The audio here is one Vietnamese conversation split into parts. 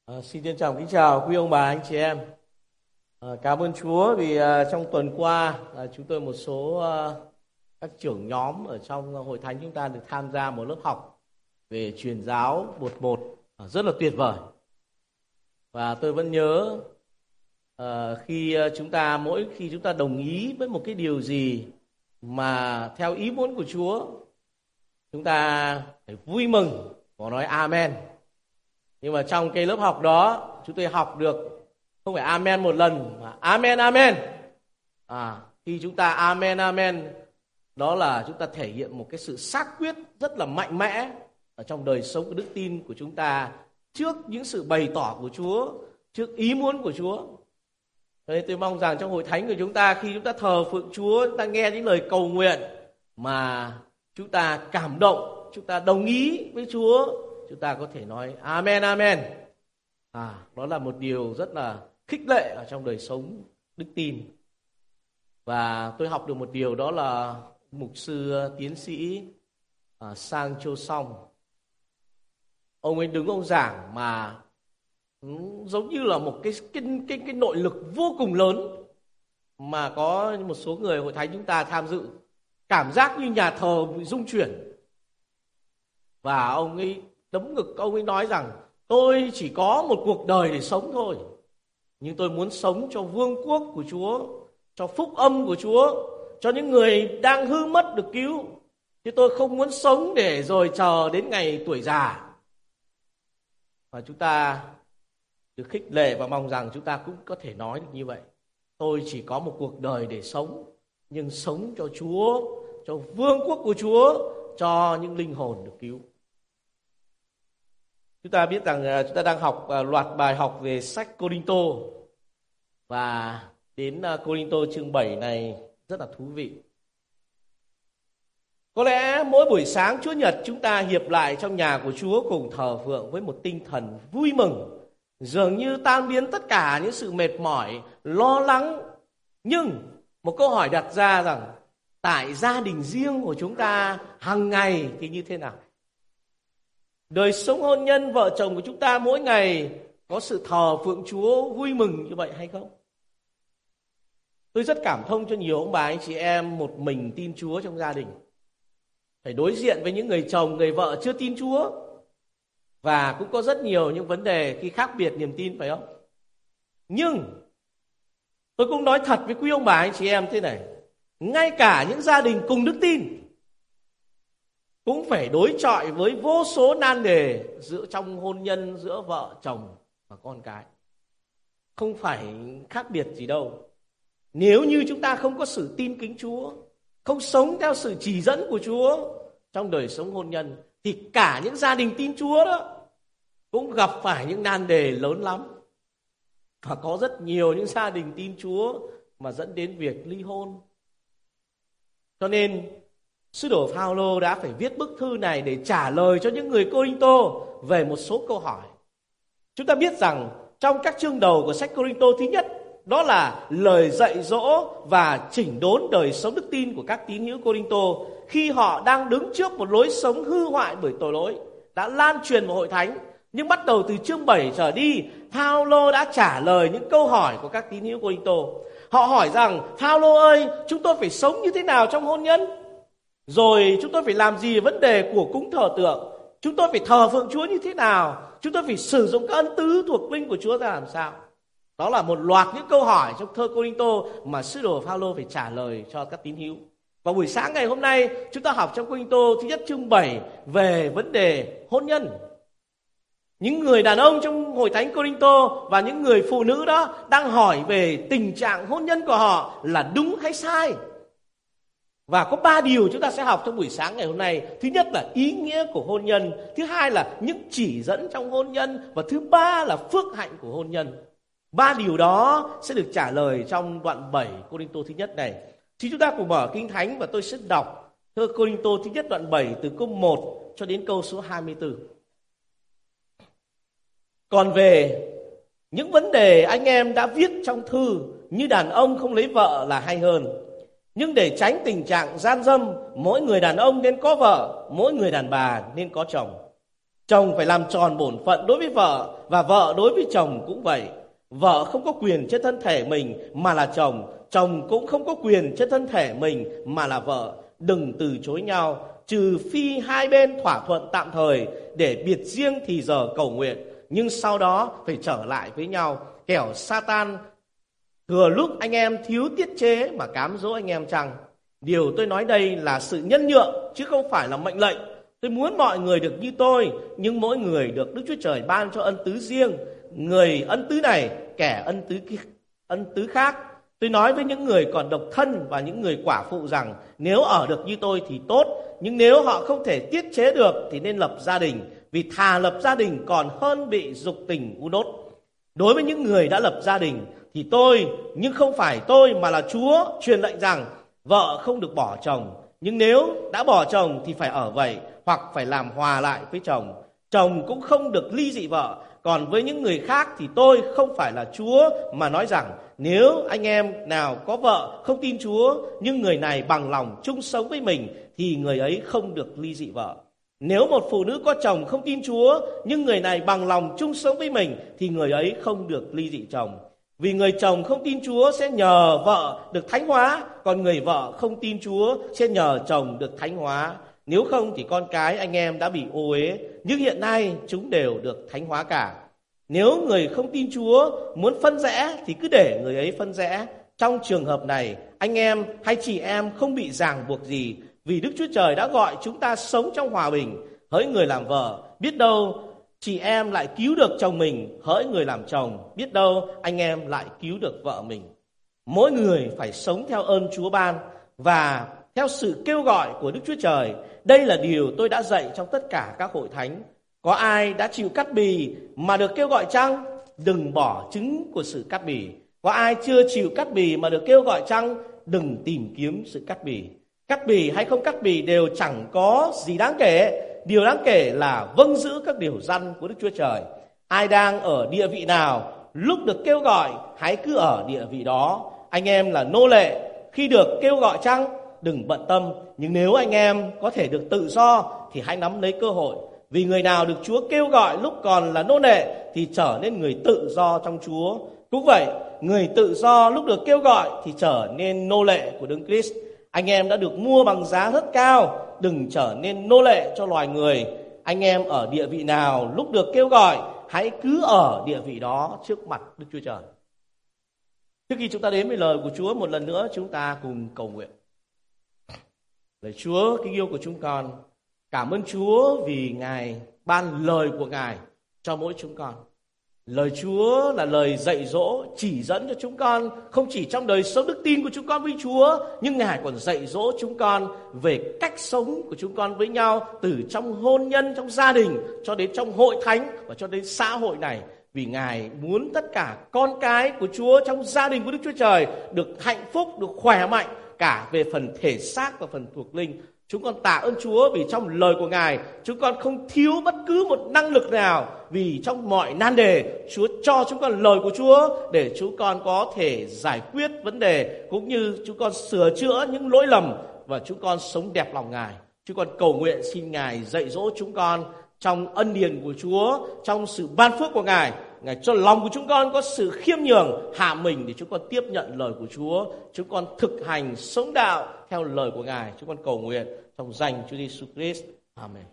Xin trân trọng kính chào quý ông bà anh chị em. Cảm ơn Chúa vì trong tuần qua chúng tôi một số các trưởng nhóm ở trong hội thánh chúng ta được tham gia một lớp học về truyền giáo 1:1 rất là tuyệt vời. Và tôi vẫn nhớ mỗi khi chúng ta đồng ý với một cái điều gì mà theo ý muốn của Chúa, chúng ta phải vui mừng và nói amen. Nhưng mà trong cái lớp học đó chúng tôi học được không phải amen một lần mà amen amen. Khi chúng ta amen amen, đó là chúng ta thể hiện một cái sự xác quyết rất là mạnh mẽ ở trong đời sống của đức tin của chúng ta trước những sự bày tỏ của Chúa, trước ý muốn của Chúa. Thế tôi mong rằng trong hội thánh của chúng ta, khi chúng ta thờ phượng Chúa, chúng ta nghe những lời cầu nguyện mà chúng ta cảm động, chúng ta đồng ý với Chúa, chúng ta có thể nói amen amen. Đó là một điều rất là khích lệ ở trong đời sống đức tin. Và tôi học được một điều, đó là mục sư tiến sĩ Sang Cho Song. Ông ấy đứng ông giảng mà giống như là một cái nội lực vô cùng lớn, mà có một số người hội thánh chúng ta tham dự, cảm giác như nhà thờ bị rung chuyển. Và ông ấy đấm ngực, ông ấy nói rằng tôi chỉ có một cuộc đời để sống thôi, nhưng tôi muốn sống cho vương quốc của Chúa, cho phúc âm của Chúa, cho những người đang hư mất được cứu, chứ tôi không muốn sống để rồi chờ đến ngày tuổi già. Và chúng ta được khích lệ và mong rằng chúng ta cũng có thể nói được như vậy. Tôi chỉ có một cuộc đời để sống, nhưng sống cho Chúa, cho vương quốc của Chúa, cho những linh hồn được cứu. Chúng ta biết rằng chúng ta đang học loạt bài học về sách Cô-rinh-tô, và đến Cô-rinh-tô chương 7 này rất là thú vị. Có lẽ mỗi buổi sáng Chúa Nhật chúng ta hiệp lại trong nhà của Chúa cùng thờ phượng với một tinh thần vui mừng, dường như tan biến tất cả những sự mệt mỏi, lo lắng. Nhưng một câu hỏi đặt ra rằng tại gia đình riêng của chúng ta hàng ngày thì như thế nào? Đời sống hôn nhân vợ chồng của chúng ta mỗi ngày có sự thờ phượng Chúa vui mừng như vậy hay không? Tôi rất cảm thông cho nhiều ông bà anh chị em một mình tin Chúa trong gia đình, phải đối diện với những người chồng, người vợ chưa tin Chúa, và cũng có rất nhiều những vấn đề khi khác biệt niềm tin, phải không? Nhưng tôi cũng nói thật với quý ông bà anh chị em thế này, ngay cả những gia đình cùng đức tin cũng phải đối chọi với vô số nan đề trong hôn nhân giữa vợ chồng và con cái. Không phải khác biệt gì đâu. Nếu như chúng ta không có sự tin kính Chúa, không sống theo sự chỉ dẫn của Chúa trong đời sống hôn nhân, thì cả những gia đình tin Chúa đó cũng gặp phải những nan đề lớn lắm. Và có rất nhiều những gia đình tin Chúa mà dẫn đến việc ly hôn. Cho nên Sứ đồ Phao-lô đã phải viết bức thư này để trả lời cho những người Cô-rinh-tô về một số câu hỏi. Chúng ta biết rằng trong các chương đầu của sách Cô-rinh-tô, thứ nhất đó là lời dạy dỗ và chỉnh đốn đời sống đức tin của các tín hữu Cô-rinh-tô khi họ đang đứng trước một lối sống hư hoại bởi tội lỗi đã lan truyền vào hội thánh. Nhưng bắt đầu từ chương 7 trở đi, Phao-lô đã trả lời những câu hỏi của các tín hữu Cô-rinh-tô. Họ hỏi rằng: Phao-lô ơi, chúng tôi phải sống như thế nào trong hôn nhân? Rồi chúng tôi phải làm gì vấn đề của cúng thờ tượng? Chúng tôi phải thờ phượng Chúa như thế nào? Chúng tôi phải sử dụng các ân tứ thuộc linh của Chúa ra làm sao? Đó là một loạt những câu hỏi trong thơ Cô-rinh-tô mà sứ đồ Phao-lô phải trả lời cho các tín hữu. Và buổi sáng ngày hôm nay chúng ta học trong Cô-rinh-tô thứ nhất chương 7 về vấn đề hôn nhân. Những người đàn ông trong hội thánh Cô-rinh-tô và những người phụ nữ đó đang hỏi về tình trạng hôn nhân của họ là đúng hay sai. Và có 3 điều chúng ta sẽ học trong buổi sáng ngày hôm nay. Thứ nhất là ý nghĩa của hôn nhân, thứ hai là những chỉ dẫn trong hôn nhân, và thứ ba là phước hạnh của hôn nhân. 3 điều đó sẽ được trả lời trong đoạn 7 Cô-rinh-tô thứ nhất này. Thì chúng ta cùng mở Kinh Thánh và tôi sẽ đọc thơ Cô-rinh-tô thứ nhất đoạn 7 từ câu 1 cho đến câu số 24. Còn về những vấn đề anh em đã viết trong thư, như đàn ông không lấy vợ là hay hơn. Nhưng để tránh tình trạng gian dâm, mỗi người đàn ông nên có vợ, mỗi người đàn bà nên có chồng. Chồng phải làm tròn bổn phận đối với vợ, và vợ đối với chồng cũng vậy. Vợ không có quyền trên thân thể mình mà là chồng, chồng cũng không có quyền trên thân thể mình mà là vợ. Đừng từ chối nhau, trừ phi hai bên thỏa thuận tạm thời để biệt riêng thì giờ cầu nguyện, nhưng sau đó phải trở lại với nhau, kẻo Satan thừa lúc anh em thiếu tiết chế mà cám dỗ anh em chăng. Điều tôi nói đây là sự nhân nhượng chứ không phải là mệnh lệnh. Tôi muốn mọi người được như tôi, nhưng mỗi người được Đức Chúa Trời ban cho ân tứ riêng, người ân tứ này, kẻ ân tứ khác. Tôi nói với những người còn độc thân và những người quả phụ rằng nếu ở được như tôi thì tốt, nhưng nếu họ không thể tiết chế được thì nên lập gia đình, vì thà lập gia đình còn hơn bị dục tình u đốt. Đối với những người đã lập gia đình thì tôi, nhưng không phải tôi mà là Chúa, truyền lệnh rằng vợ không được bỏ chồng, nhưng nếu đã bỏ chồng thì phải ở vậy, hoặc phải làm hòa lại với chồng. Chồng cũng không được ly dị vợ. Còn với những người khác thì tôi không phải là Chúa mà nói rằng nếu anh em nào có vợ không tin Chúa, nhưng người này bằng lòng chung sống với mình thì người ấy không được ly dị vợ. Nếu một phụ nữ có chồng không tin Chúa, nhưng người này bằng lòng chung sống với mình thì người ấy không được ly dị chồng. Vì người chồng không tin Chúa sẽ nhờ vợ được thánh hóa, còn người vợ không tin Chúa sẽ nhờ chồng được thánh hóa. Nếu không thì con cái anh em đã bị ô uế, nhưng hiện nay chúng đều được thánh hóa cả. Nếu người không tin Chúa muốn phân rẽ thì cứ để người ấy phân rẽ. Trong trường hợp này, anh em hay chị em không bị ràng buộc gì, vì Đức Chúa Trời đã gọi chúng ta sống trong hòa bình. Hỡi người làm vợ, biết đâu chị em lại cứu được chồng mình, hỡi người làm chồng, biết đâu anh em lại cứu được vợ mình. Mỗi người phải sống theo ơn Chúa ban và theo sự kêu gọi của Đức Chúa Trời. Đây là điều tôi đã dạy trong tất cả các hội thánh. Có ai đã chịu cắt bì mà được kêu gọi chăng? Đừng bỏ trứng của sự cắt bì. Có ai chưa chịu cắt bì mà được kêu gọi chăng? Đừng tìm kiếm sự cắt bì. Cắt bì hay không cắt bì đều chẳng có gì đáng kể. Điều đáng kể là vâng giữ các điều răn của Đức Chúa Trời. Ai đang ở địa vị nào, lúc được kêu gọi, hãy cứ ở địa vị đó. Anh em là nô lệ, khi được kêu gọi chăng? Đừng bận tâm. Nhưng nếu anh em có thể được tự do thì hãy nắm lấy cơ hội. Vì người nào được Chúa kêu gọi lúc còn là nô lệ thì trở nên người tự do trong Chúa. Cũng vậy, người tự do lúc được kêu gọi thì trở nên nô lệ của Đấng Christ. Anh em đã được mua bằng giá rất cao, đừng trở nên nô lệ cho loài người. Anh em ở địa vị nào lúc được kêu gọi, hãy cứ ở địa vị đó trước mặt Đức Chúa Trời. Trước khi chúng ta đến với lời của Chúa, một lần nữa chúng ta cùng cầu nguyện. Lạy Chúa kính yêu của chúng con, cảm ơn Chúa vì Ngài ban lời của Ngài cho mỗi chúng con. Lời Chúa là lời dạy dỗ, chỉ dẫn cho chúng con, không chỉ trong đời sống đức tin của chúng con với Chúa, nhưng Ngài còn dạy dỗ chúng con về cách sống của chúng con với nhau, từ trong hôn nhân, trong gia đình, cho đến trong hội thánh và cho đến xã hội này. Vì Ngài muốn tất cả con cái của Chúa trong gia đình của Đức Chúa Trời được hạnh phúc, được khỏe mạnh, cả về phần thể xác và phần thuộc linh. Chúng con tạ ơn Chúa vì trong lời của Ngài, chúng con không thiếu bất cứ một năng lực nào. Vì trong mọi nan đề, Chúa cho chúng con lời của Chúa để chúng con có thể giải quyết vấn đề, cũng như chúng con sửa chữa những lỗi lầm và chúng con sống đẹp lòng Ngài. Chúng con cầu nguyện xin Ngài dạy dỗ chúng con trong ân điển của Chúa, trong sự ban phước của Ngài. Ngài cho lòng của chúng con có sự khiêm nhường, hạ mình để chúng con tiếp nhận lời của Chúa. Chúng con thực hành sống đạo theo lời của Ngài. Chúng con cầu nguyện trong danh Chúa Giêsu Christ. Amen.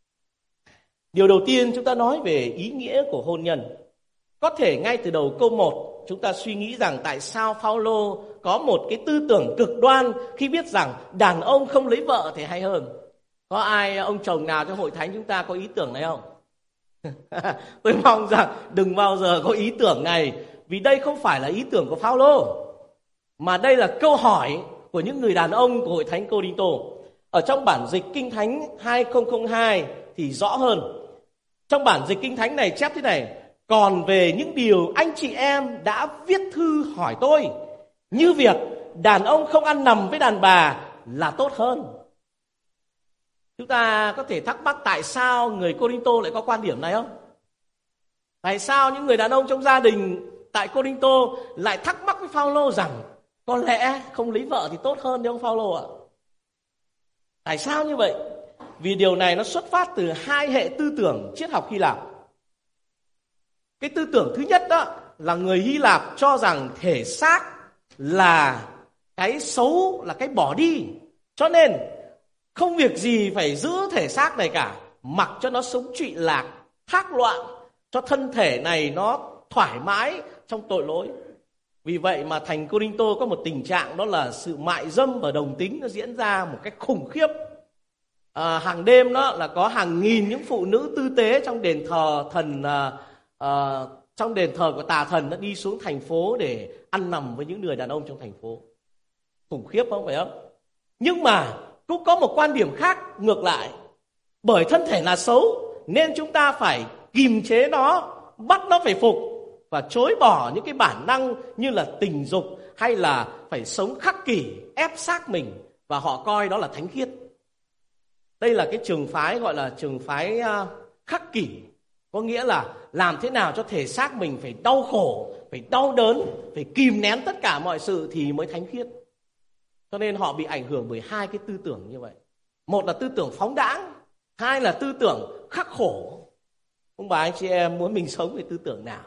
Điều đầu tiên chúng ta nói về ý nghĩa của hôn nhân. Có thể ngay từ đầu câu 1 chúng ta suy nghĩ rằng tại sao Phaolô có một cái tư tưởng cực đoan khi biết rằng đàn ông không lấy vợ thì hay hơn. Có ai ông chồng nào trong hội thánh chúng ta có ý tưởng này không? Tôi mong rằng đừng bao giờ có ý tưởng này, vì đây không phải là ý tưởng của Phaolô, mà đây là câu hỏi của những người đàn ông của hội thánh Cô-rinh-tô. Ở trong bản dịch Kinh Thánh 2002 thì rõ hơn. Trong bản dịch Kinh Thánh này chép thế này: còn về những điều anh chị em đã viết thư hỏi tôi, như việc đàn ông không ăn nằm với đàn bà là tốt hơn. Chúng ta có thể thắc mắc tại sao người Cô-rinh-tô lại có quan điểm này không? Tại sao những người đàn ông trong gia đình tại Cô-rinh-tô lại thắc mắc với Phaolô rằng có lẽ không lấy vợ thì tốt hơn đấy ông Phaolô ạ? Tại sao như vậy? vì điều này nó xuất phát từ hai hệ tư tưởng triết học Hy Lạp. Cái tư tưởng thứ nhất đó là người Hy Lạp cho rằng thể xác là cái xấu, là cái bỏ đi. Cho nên không việc gì phải giữ thể xác này cả, mặc cho nó sống trụy lạc, thác loạn, cho thân thể này nó thoải mái trong tội lỗi. Vì vậy mà thành Cô-rinh-tô có một tình trạng đó là sự mại dâm và đồng tính nó diễn ra một cách khủng khiếp. Hàng đêm đó là có hàng nghìn những phụ nữ tư tế trong đền thờ thần, trong đền thờ của tà thần, nó đi xuống thành phố để ăn nằm với những người đàn ông trong thành phố. Khủng khiếp không phải không? Nhưng mà cũng có một quan điểm khác ngược lại. Bởi thân thể là xấu nên chúng ta phải kìm chế nó, bắt nó phải phục và chối bỏ những cái bản năng như là tình dục hay là phải sống khắc kỷ, ép xác mình, và họ coi đó là thánh khiết. Đây là cái trường phái gọi là trường phái khắc kỷ, có nghĩa là làm thế nào cho thể xác mình phải đau khổ, phải đau đớn, phải kìm nén tất cả mọi sự thì mới thánh khiết. Cho nên họ bị ảnh hưởng bởi hai cái tư tưởng như vậy. Một là tư tưởng phóng đãng, hai là tư tưởng khắc khổ. Ông bà anh chị em muốn mình sống với tư tưởng nào?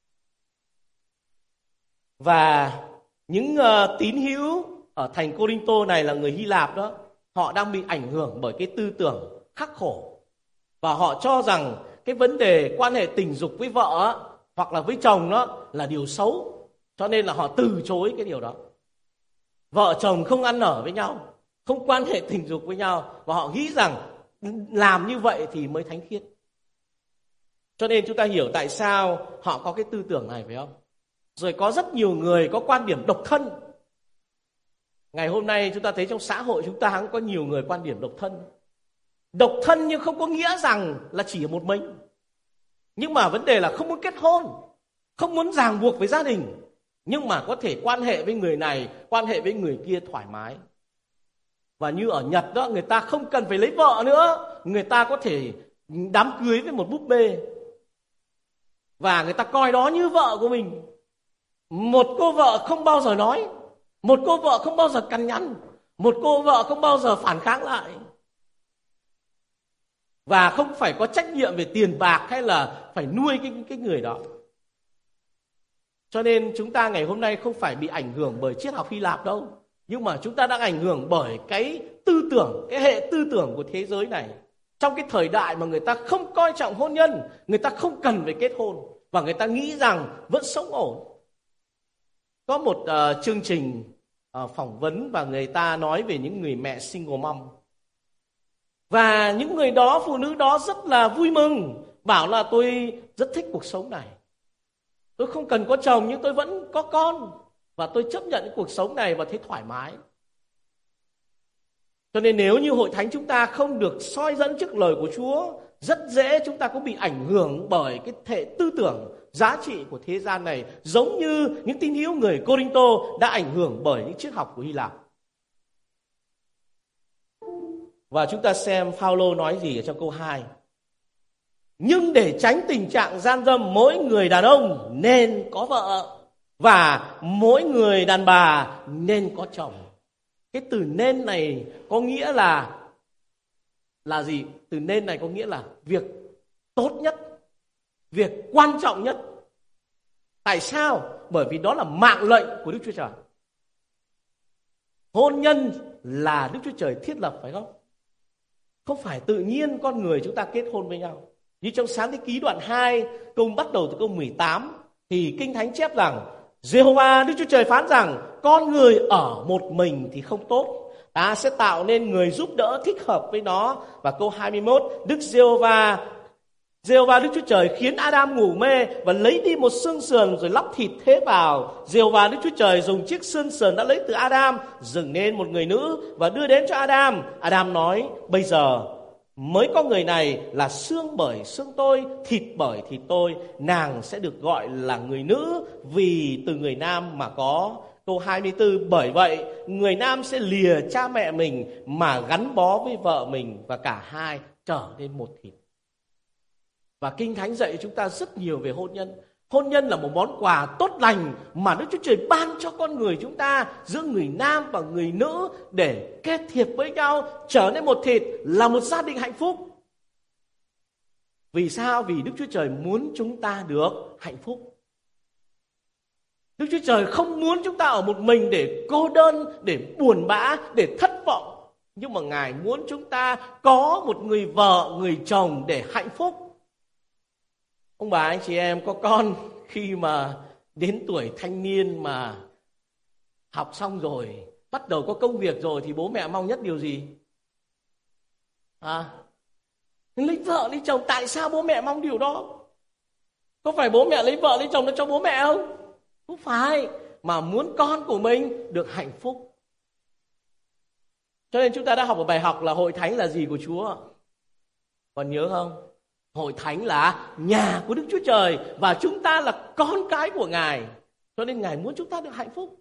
Và những tín hữu ở thành Cô-rinh-tô này là người Hy Lạp đó, họ đang bị ảnh hưởng bởi cái tư tưởng khắc khổ. Và họ cho rằng cái vấn đề quan hệ tình dục với vợ hoặc là với chồng đó là điều xấu. Cho nên là họ từ chối cái điều đó. Vợ chồng không ăn ở với nhau, không quan hệ tình dục với nhau, và họ nghĩ rằng làm như vậy thì mới thánh khiết. Cho nên chúng ta hiểu tại sao họ có cái tư tưởng này, phải không? Rồi có rất nhiều người có quan điểm độc thân. Ngày hôm nay chúng ta thấy trong xã hội chúng ta cũng có nhiều người quan điểm độc thân. Độc thân nhưng không có nghĩa rằng là chỉ một mình. Nhưng mà vấn đề là không muốn kết hôn, không muốn ràng buộc với gia đình, nhưng mà có thể quan hệ với người này, quan hệ với người kia thoải mái. Và như ở Nhật đó, người ta không cần phải lấy vợ nữa, người ta có thể đám cưới với một búp bê. Và người ta coi đó như vợ của mình. Một cô vợ không bao giờ nói, một cô vợ không bao giờ cằn nhằn, một cô vợ không bao giờ phản kháng lại. Và không phải có trách nhiệm về tiền bạc hay là phải nuôi cái người đó. Cho nên chúng ta ngày hôm nay không phải bị ảnh hưởng bởi triết học Hy Lạp đâu, nhưng mà chúng ta đang ảnh hưởng bởi cái tư tưởng, cái hệ tư tưởng của thế giới này. Trong cái thời đại mà người ta không coi trọng hôn nhân, người ta không cần phải kết hôn, và người ta nghĩ rằng vẫn sống ổn. Có một chương trình phỏng vấn và người ta nói về những người mẹ single mom. Và những người đó, phụ nữ đó rất là vui mừng, bảo là tôi rất thích cuộc sống này. Tôi không cần có chồng nhưng tôi vẫn có con, và tôi chấp nhận cuộc sống này và thấy thoải mái. Cho nên nếu như hội thánh chúng ta không được soi dẫn trước lời của Chúa, rất dễ chúng ta cũng bị ảnh hưởng bởi cái hệ tư tưởng giá trị của thế gian này, giống như những tín hữu người Cô-rinh-tô đã ảnh hưởng bởi những triết học của Hy Lạp. Và chúng ta xem Phao-lô nói gì ở trong câu 2. Nhưng để tránh tình trạng gian dâm, mỗi người đàn ông nên có vợ, và mỗi người đàn bà nên có chồng. Cái từ nên này có nghĩa là gì? Từ nên này có nghĩa là việc tốt nhất, việc quan trọng nhất. Tại sao? Bởi vì đó là mạng lệnh của Đức Chúa Trời. Hôn nhân là Đức Chúa Trời thiết lập, phải không? Không phải tự nhiên con người chúng ta kết hôn với nhau. Như trong Sáng Thế Ký đoạn 2, câu bắt đầu từ câu 18, thì Kinh Thánh chép rằng Giê-hô-va Đức Chúa Trời phán rằng con người ở một mình thì không tốt, ta sẽ tạo nên người giúp đỡ thích hợp với nó. Và câu 21, Đức Giê-hô-va Đức Chúa Trời khiến Adam ngủ mê và lấy đi một xương sườn rồi lắp thịt thế vào. Giê-hô-va Đức Chúa Trời dùng chiếc xương sườn đã lấy từ Adam dựng nên một người nữ và đưa đến cho Adam. Adam nói, bây giờ mới có người này là xương bởi xương tôi, thịt bởi thịt tôi, nàng sẽ được gọi là người nữ vì từ người nam mà có. Câu 24, bởi vậy người nam sẽ lìa cha mẹ mình mà gắn bó với vợ mình, và cả hai trở nên một thịt. Và Kinh Thánh dạy chúng ta rất nhiều về hôn nhân. Hôn nhân là một món quà tốt lành mà Đức Chúa Trời ban cho con người chúng ta, giữa người nam và người nữ, để kết hiệp với nhau, trở nên một thịt, là một gia đình hạnh phúc. Vì sao? Vì Đức Chúa Trời muốn chúng ta được hạnh phúc. Đức Chúa Trời không muốn chúng ta ở một mình để cô đơn, để buồn bã, để thất vọng. Nhưng mà Ngài muốn chúng ta có một người vợ, người chồng để hạnh phúc. Ông bà anh chị em có con, khi mà đến tuổi thanh niên mà học xong rồi, bắt đầu có công việc rồi, thì bố mẹ mong nhất điều gì? Lấy vợ lấy chồng. Tại sao bố mẹ mong điều đó? Có phải bố mẹ lấy vợ lấy chồng nó cho bố mẹ không? Không phải, mà muốn con của mình được hạnh phúc. Cho nên chúng ta đã học một bài học là hội thánh là gì của Chúa? Còn nhớ không? Hội thánh là nhà của Đức Chúa Trời, và chúng ta là con cái của Ngài. Cho nên Ngài muốn chúng ta được hạnh phúc.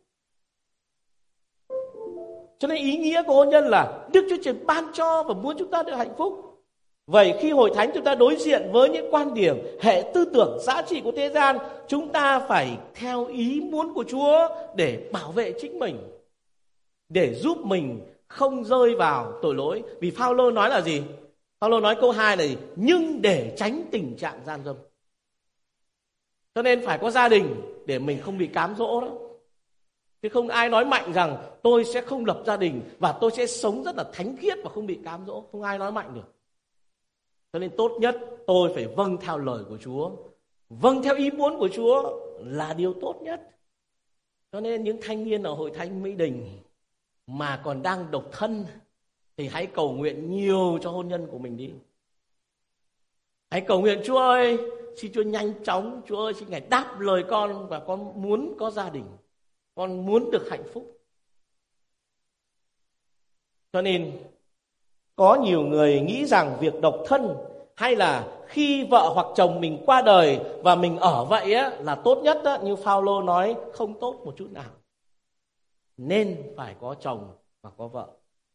Cho nên ý nghĩa của hôn nhân là Đức Chúa Trời ban cho và muốn chúng ta được hạnh phúc. Vậy khi hội thánh chúng ta đối diện với những quan điểm, hệ tư tưởng, giá trị của thế gian, chúng ta phải theo ý muốn của Chúa để bảo vệ chính mình, để giúp mình không rơi vào tội lỗi. Vì Phao-lô nói là gì? Phao-lô nói câu 2 này: nhưng để tránh tình trạng gian dâm. Cho nên phải có gia đình để mình không bị cám dỗ đó. Chứ không ai nói mạnh rằng tôi sẽ không lập gia đình và tôi sẽ sống rất là thánh khiết và không bị cám dỗ. Không ai nói mạnh được. Cho nên tốt nhất tôi phải vâng theo lời của Chúa, vâng theo ý muốn của Chúa là điều tốt nhất. Cho nên những thanh niên ở hội thánh Mỹ Đình mà còn đang độc thân thì hãy cầu nguyện nhiều cho hôn nhân của mình đi. Hãy cầu nguyện: Chúa ơi, xin Chúa nhanh chóng, Chúa ơi, xin Ngài đáp lời con, và con muốn có gia đình, con muốn được hạnh phúc. Cho nên có nhiều người nghĩ rằng việc độc thân hay là khi vợ hoặc chồng mình qua đời và mình ở vậy á, là tốt nhất á. Như Phao-lô nói, không tốt một chút nào. Nên phải có chồng và có vợ.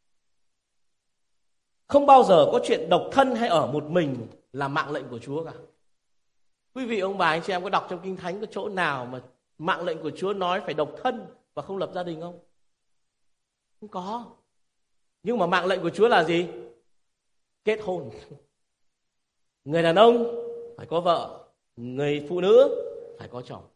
Không bao giờ có chuyện độc thân hay ở một mình là mạng lệnh của Chúa cả. Quý vị ông bà anh chị em có đọc trong Kinh Thánh có chỗ nào mà mạng lệnh của Chúa nói phải độc thân và không lập gia đình không? Không có. Nhưng mà mạng lệnh của Chúa là gì? Kết hôn. Người đàn ông phải có vợ, người phụ nữ phải có chồng.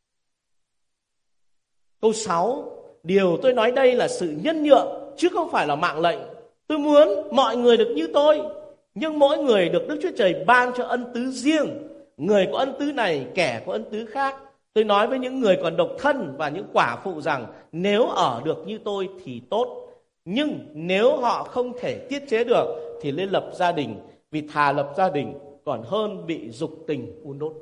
Câu 6: điều tôi nói đây là sự nhân nhượng chứ không phải là mạng lệnh. Tôi muốn mọi người được như tôi, nhưng mỗi người được Đức Chúa Trời ban cho ân tứ riêng. Người có ân tứ này, kẻ có ân tứ khác. Tôi nói với những người còn độc thân và những quả phụ rằng nếu ở được như tôi thì tốt. Nhưng nếu họ không thể tiết chế được thì nên lập gia đình, vì thà lập gia đình còn hơn bị dục tình hun đốt.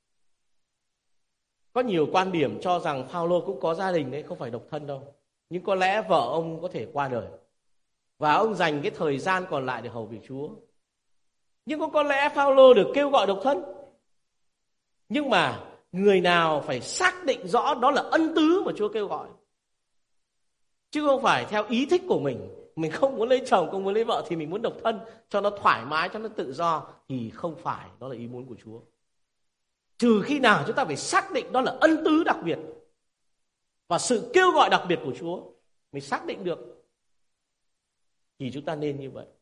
Có nhiều quan điểm cho rằng Phao-lô cũng có gia đình đấy, không phải độc thân đâu. Nhưng có lẽ vợ ông có thể qua đời và ông dành cái thời gian còn lại để hầu việc Chúa. Nhưng cũng có lẽ Phao-lô được kêu gọi độc thân. Nhưng mà người nào phải xác định rõ đó là ân tứ mà Chúa kêu gọi, chứ không phải theo ý thích của mình. Mình không muốn lấy chồng, không muốn lấy vợ thì mình muốn độc thân cho nó thoải mái, cho nó tự do, thì không phải đó là ý muốn của Chúa. Trừ khi nào chúng ta phải xác định đó là ân tứ đặc biệt và sự kêu gọi đặc biệt của Chúa, mình xác định được thì chúng ta nên như vậy.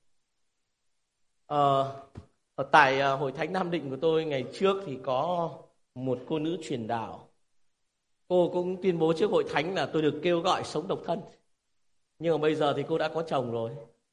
Ở tại hội thánh Nam Định của tôi ngày trước thì có một cô nữ truyền đạo. Cô cũng tuyên bố trước hội thánh là tôi được kêu gọi sống độc thân. Nhưng mà bây giờ thì cô đã có chồng rồi.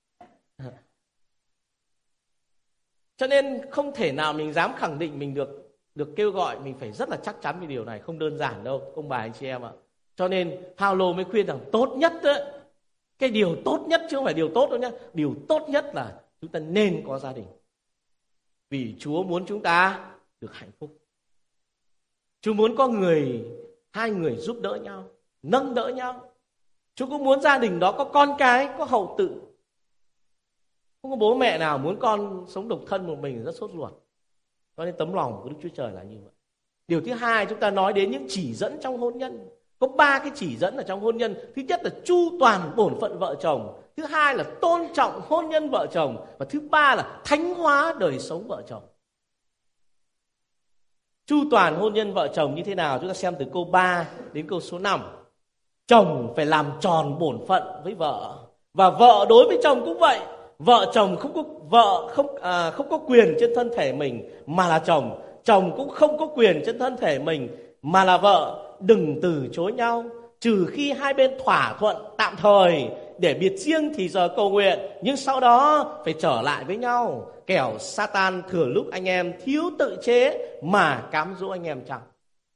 Cho nên không thể nào mình dám khẳng định mình được kêu gọi. Mình phải rất là chắc chắn về điều này, không đơn giản đâu ông bà anh chị em ạ. Cho nên Phao-lô mới khuyên rằng tốt nhất đấy, cái điều tốt nhất chứ không phải điều tốt đâu nhé. Điều tốt nhất là chúng ta nên có gia đình. Vì Chúa muốn chúng ta được hạnh phúc. Chúa muốn có hai người giúp đỡ nhau, nâng đỡ nhau. Chúa cũng muốn gia đình đó có con cái, có hậu tự. Không có bố mẹ nào muốn con sống độc thân một mình, rất sốt ruột. Cho nên tấm lòng của Đức Chúa Trời là như vậy. Điều thứ hai, chúng ta nói đến những chỉ dẫn trong hôn nhân. Có 3 cái chỉ dẫn ở trong hôn nhân. Thứ nhất là chu toàn bổn phận vợ chồng. Thứ hai là tôn trọng hôn nhân vợ chồng. Và thứ ba là thánh hóa đời sống vợ chồng. chu toàn hôn nhân vợ chồng như thế nào? Chúng ta xem từ câu 3 đến câu số 5. Chồng phải làm tròn bổn phận với vợ, và vợ đối với chồng cũng vậy. Vợ chồng không có quyền trên thân thể mình mà là chồng, chồng cũng không có quyền trên thân thể mình mà là vợ. Đừng từ chối nhau, trừ khi hai bên thỏa thuận tạm thời để biệt riêng thì giờ cầu nguyện, nhưng sau đó phải trở lại với nhau, kẻo Satan thừa lúc anh em thiếu tự chế mà cám dỗ anh em chăng.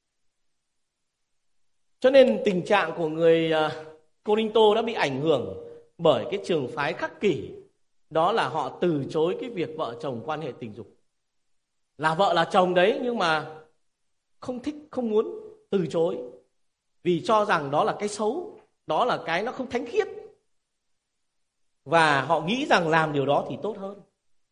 Cho nên tình trạng của người Cô-rinh-tô đã bị ảnh hưởng bởi cái trường phái khắc kỷ, đó là họ từ chối cái việc vợ chồng quan hệ tình dục. Là vợ là chồng đấy, nhưng mà không thích, không muốn từ chối, vì cho rằng đó là cái xấu, đó là cái nó không thánh khiết, và họ nghĩ rằng làm điều đó thì tốt hơn.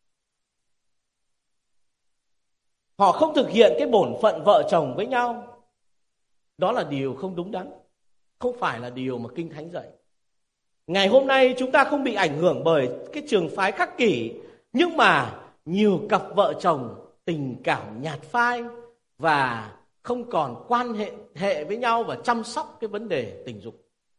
Họ không thực hiện cái bổn phận vợ chồng với nhau. Đó là điều không đúng đắn, không phải là điều mà Kinh Thánh dạy. Ngày hôm nay chúng ta không bị ảnh hưởng bởi cái trường phái khắc kỷ, nhưng mà nhiều cặp vợ chồng tình cảm nhạt phai và không còn quan hệ với nhau và chăm sóc cái vấn đề tình dục.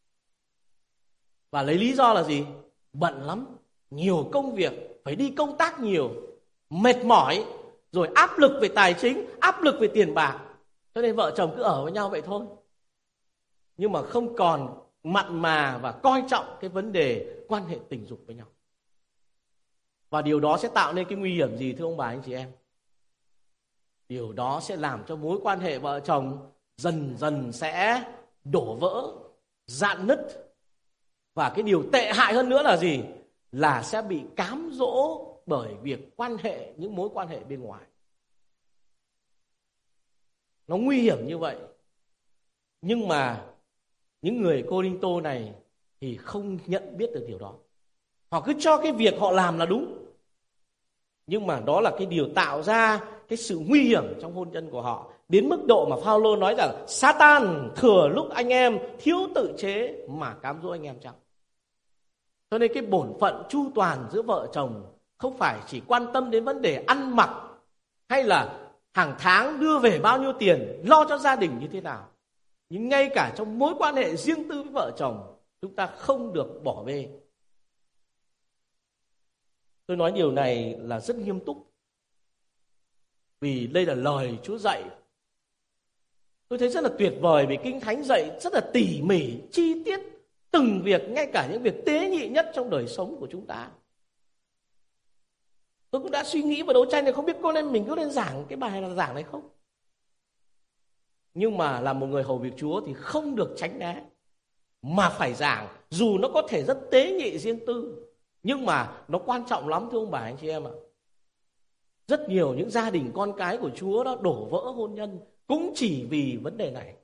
Và lấy lý do là gì? Bận lắm, nhiều công việc, phải đi công tác nhiều, mệt mỏi, rồi áp lực về tài chính, áp lực về tiền bạc, cho nên vợ chồng cứ ở với nhau vậy thôi. Nhưng mà không còn mặn mà và coi trọng cái vấn đề quan hệ tình dục với nhau. Và điều đó sẽ tạo nên cái nguy hiểm gì thưa ông bà anh chị em? Điều đó sẽ làm cho mối quan hệ vợ chồng dần dần sẽ đổ vỡ, rạn nứt. Và cái điều tệ hại hơn nữa là gì? Là sẽ bị cám dỗ bởi việc quan hệ, những mối quan hệ bên ngoài. Nó nguy hiểm như vậy. Nhưng mà những người Cô-rinh-tô này thì không nhận biết được điều đó. Họ cứ cho cái việc họ làm là đúng. Nhưng mà đó là cái điều tạo ra cái sự nguy hiểm trong hôn nhân của họ. Đến mức độ mà Phao-lô nói rằng Satan thừa lúc anh em thiếu tự chế mà cám dỗ anh em chăng. Cho nên cái bổn phận chu toàn giữa vợ chồng không phải chỉ quan tâm đến vấn đề ăn mặc, hay là hàng tháng đưa về bao nhiêu tiền, lo cho gia đình như thế nào. Nhưng ngay cả trong mối quan hệ riêng tư với vợ chồng, chúng ta không được bỏ bê. Tôi nói điều này là rất nghiêm túc, vì đây là lời Chúa dạy. Tôi thấy rất là tuyệt vời vì Kinh Thánh dạy rất là tỉ mỉ, chi tiết từng việc, ngay cả những việc tế nhị nhất trong đời sống của chúng ta. Tôi cũng đã suy nghĩ và đấu tranh này, không biết mình có nên giảng cái bài giảng này không. Nhưng mà là một người hầu việc Chúa thì không được tránh né, mà phải giảng. Dù nó có thể rất tế nhị riêng tư, nhưng mà nó quan trọng lắm thưa ông bà anh chị em ạ. Rất nhiều những gia đình con cái của Chúa đó đổ vỡ hôn nhân cũng chỉ vì vấn đề này.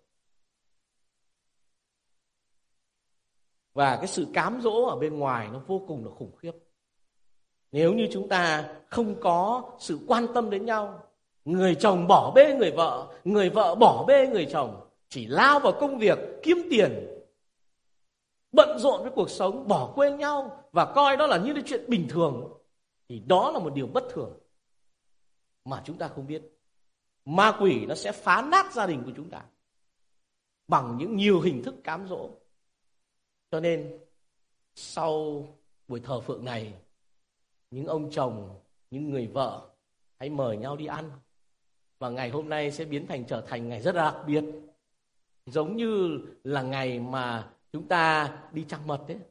Và cái sự cám dỗ ở bên ngoài nó vô cùng là khủng khiếp. Nếu như chúng ta không có sự quan tâm đến nhau, người chồng bỏ bê người vợ bỏ bê người chồng, chỉ lao vào công việc kiếm tiền, bận rộn với cuộc sống, bỏ quên nhau và coi đó là như là chuyện bình thường, thì đó là một điều bất thường mà chúng ta không biết. Ma quỷ nó sẽ phá nát gia đình của chúng ta bằng những nhiều hình thức cám dỗ. Cho nên sau buổi thờ phượng này, những ông chồng, những người vợ hãy mời nhau đi ăn. Và ngày hôm nay sẽ trở thành ngày rất đặc biệt, giống như là ngày mà chúng ta đi trăng mật đấy.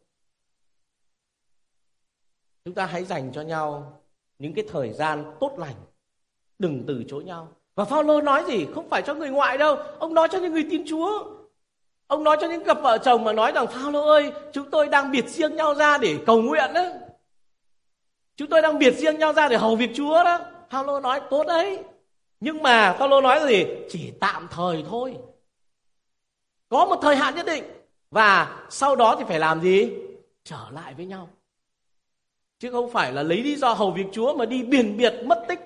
Chúng ta hãy dành cho nhau những cái thời gian tốt lành, đừng từ chối nhau. Và Phao-lô nói gì? Không phải cho người ngoại đâu, ông nói cho những người tin Chúa. Ông nói cho những cặp vợ chồng mà nói rằng Phao-lô ơi, chúng tôi đang biệt riêng nhau ra để cầu nguyện đó. Chúng tôi đang biệt riêng nhau ra để hầu việc Chúa đó. Phao-lô nói tốt đấy. Nhưng mà Phao-lô nói gì? Chỉ tạm thời thôi. Có một thời hạn nhất định. Và sau đó thì phải làm gì? Trở lại với nhau. Chứ không phải là lấy lý do hầu việc Chúa mà đi biền biệt mất tích.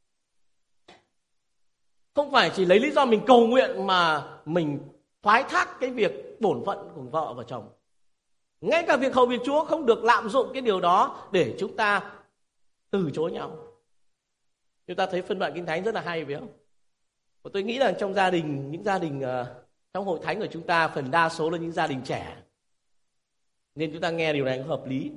Không phải chỉ lấy lý do mình cầu nguyện mà mình thoái thác cái việc bổn phận của vợ và chồng. Ngay cả việc hầu việc Chúa không được lạm dụng cái điều đó để chúng ta từ chối nhau. Chúng ta thấy phân đoạn Kinh Thánh rất là hay phải không? Và tôi nghĩ là trong gia đình, những gia đình trong hội thánh của chúng ta phần đa số là những gia đình trẻ, nên chúng ta nghe điều này cũng hợp lý.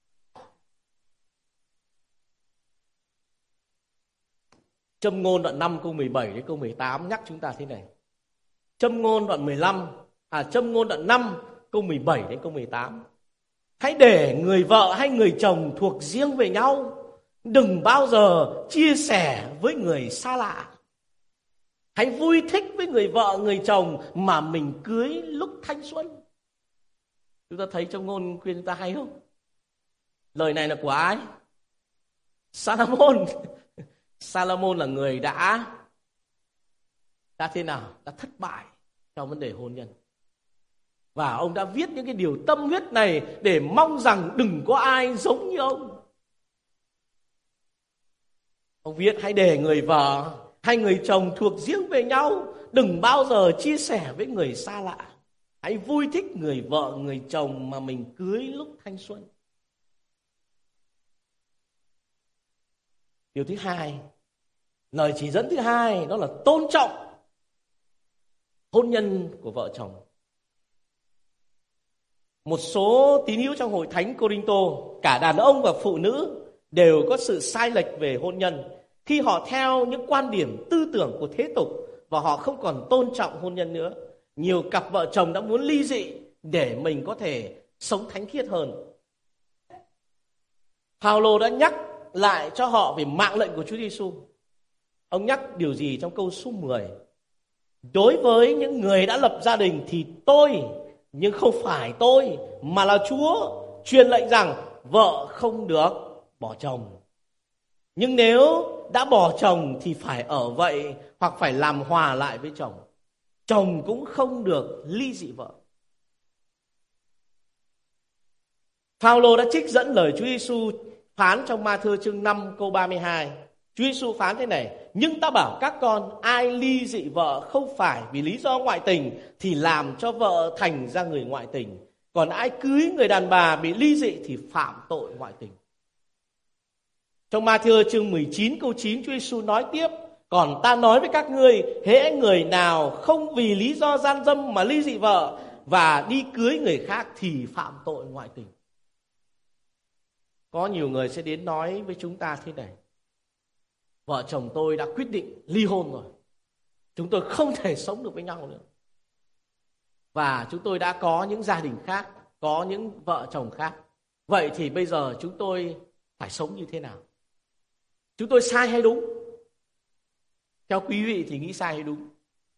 Châm ngôn đoạn 5 câu 17 đến câu 18 nhắc chúng ta thế này. Châm ngôn đoạn 5 câu 17 đến câu 18. Hãy để người vợ hay người chồng thuộc riêng về nhau, đừng bao giờ chia sẻ với người xa lạ. Hãy vui thích với người vợ, người chồng mà mình cưới lúc thanh xuân. Chúng ta thấy châm ngôn khuyên chúng ta hay không? Lời này là của ai? Salomon. Salomon là người đã thế nào? Đã thất bại trong vấn đề hôn nhân. Và ông đã viết những cái điều tâm huyết này để mong rằng đừng có ai giống như ông. Ông viết hãy để người vợ hay người chồng thuộc riêng về nhau, đừng bao giờ chia sẻ với người xa lạ. Hãy vui thích người vợ, người chồng mà mình cưới lúc thanh xuân. Điều thứ hai, lời chỉ dẫn thứ hai đó là tôn trọng hôn nhân của vợ chồng. Một số tín hữu trong hội thánh Cô-rinh-tô, cả đàn ông và phụ nữ đều có sự sai lệch về hôn nhân khi họ theo những quan điểm tư tưởng của thế tục và họ không còn tôn trọng hôn nhân nữa. Nhiều cặp vợ chồng đã muốn ly dị để mình có thể sống thánh khiết hơn. Phaolô đã nhắc lại cho họ về mạng lệnh của Chúa Giêsu. Ông nhắc điều gì trong câu số 10? Đối với những người đã lập gia đình thì tôi, nhưng không phải tôi mà là Chúa, truyền lệnh rằng vợ không được bỏ chồng. Nhưng nếu đã bỏ chồng thì phải ở vậy hoặc phải làm hòa lại với chồng. Chồng cũng không được ly dị vợ. Phaolô đã trích dẫn lời Chúa Giêsu phán trong Ma-thơ chương 5 câu 32. Chúa Giêsu phán thế này: nhưng ta bảo các con, ai ly dị vợ không phải vì lý do ngoại tình thì làm cho vợ thành ra người ngoại tình. Còn ai cưới người đàn bà bị ly dị thì phạm tội ngoại tình. Trong Ma-thơ chương 19 câu 9, Chúa Giêsu nói tiếp: còn ta nói với các ngươi, hễ người nào không vì lý do gian dâm mà ly dị vợ và đi cưới người khác thì phạm tội ngoại tình. Có nhiều người sẽ đến nói với chúng ta thế này: vợ chồng tôi đã quyết định ly hôn rồi, chúng tôi không thể sống được với nhau nữa. Và chúng tôi đã có những gia đình khác, có những vợ chồng khác. Vậy thì bây giờ chúng tôi phải sống như thế nào? Chúng tôi sai hay đúng? Theo quý vị thì nghĩ sai hay đúng?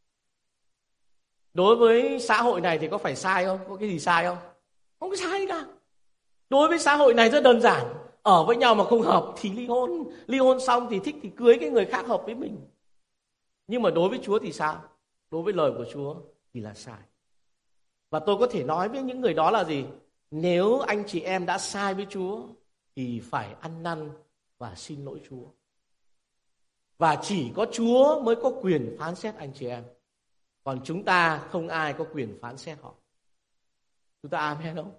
Đối với xã hội này thì có phải sai không? Có cái gì sai không? Không có sai cả. Đối với xã hội này rất đơn giản. Ở với nhau mà không hợp thì ly hôn. Ly hôn xong thì thích thì cưới cái người khác hợp với mình. Nhưng mà đối với Chúa thì sao? Đối với lời của Chúa thì là sai. Và tôi có thể nói với những người đó là gì? Nếu anh chị em đã sai với Chúa thì phải ăn năn và xin lỗi Chúa. Và chỉ có Chúa mới có quyền phán xét anh chị em. Còn chúng ta không ai có quyền phán xét họ. Chúng ta amen không?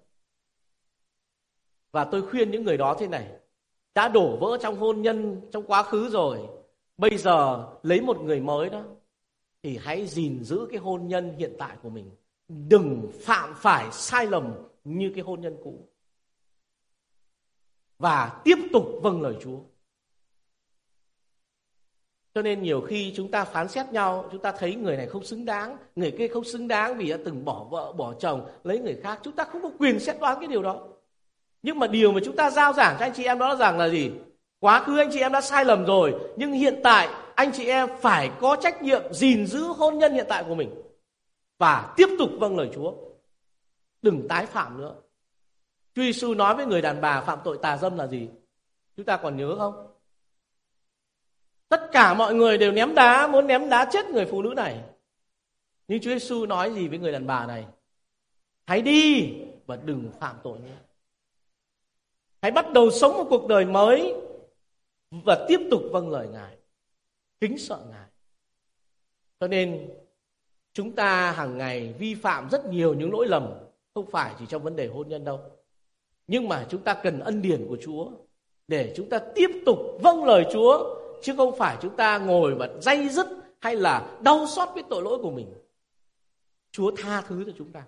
Và tôi khuyên những người đó thế này: đã đổ vỡ trong hôn nhân trong quá khứ rồi, bây giờ lấy một người mới đó, thì hãy gìn giữ cái hôn nhân hiện tại của mình. Đừng phạm phải sai lầm như cái hôn nhân cũ. Và tiếp tục vâng lời Chúa. Cho nên nhiều khi chúng ta phán xét nhau, chúng ta thấy người này không xứng đáng, người kia không xứng đáng vì đã từng bỏ vợ, bỏ chồng, lấy người khác. Chúng ta không có quyền xét đoán cái điều đó. Nhưng mà điều mà chúng ta giao giảng cho anh chị em đó là rằng là gì? Quá khứ anh chị em đã sai lầm rồi, nhưng hiện tại anh chị em phải có trách nhiệm gìn giữ hôn nhân hiện tại của mình. Và tiếp tục vâng lời Chúa. Đừng tái phạm nữa. Chúa Giêsu nói với người đàn bà phạm tội tà dâm là gì? Chúng ta còn nhớ không? Tất cả mọi người đều ném đá, muốn ném đá chết người phụ nữ này. Nhưng Chúa Giêsu nói gì với người đàn bà này? Hãy đi và đừng phạm tội nữa. Hãy bắt đầu sống một cuộc đời mới và tiếp tục vâng lời Ngài, kính sợ Ngài. Cho nên chúng ta hàng ngày vi phạm rất nhiều những lỗi lầm, không phải chỉ trong vấn đề hôn nhân đâu. Nhưng mà chúng ta cần ân điển của Chúa để chúng ta tiếp tục vâng lời Chúa, chứ không phải chúng ta ngồi và day dứt hay là đau xót với tội lỗi của mình, Chúa tha thứ cho chúng ta.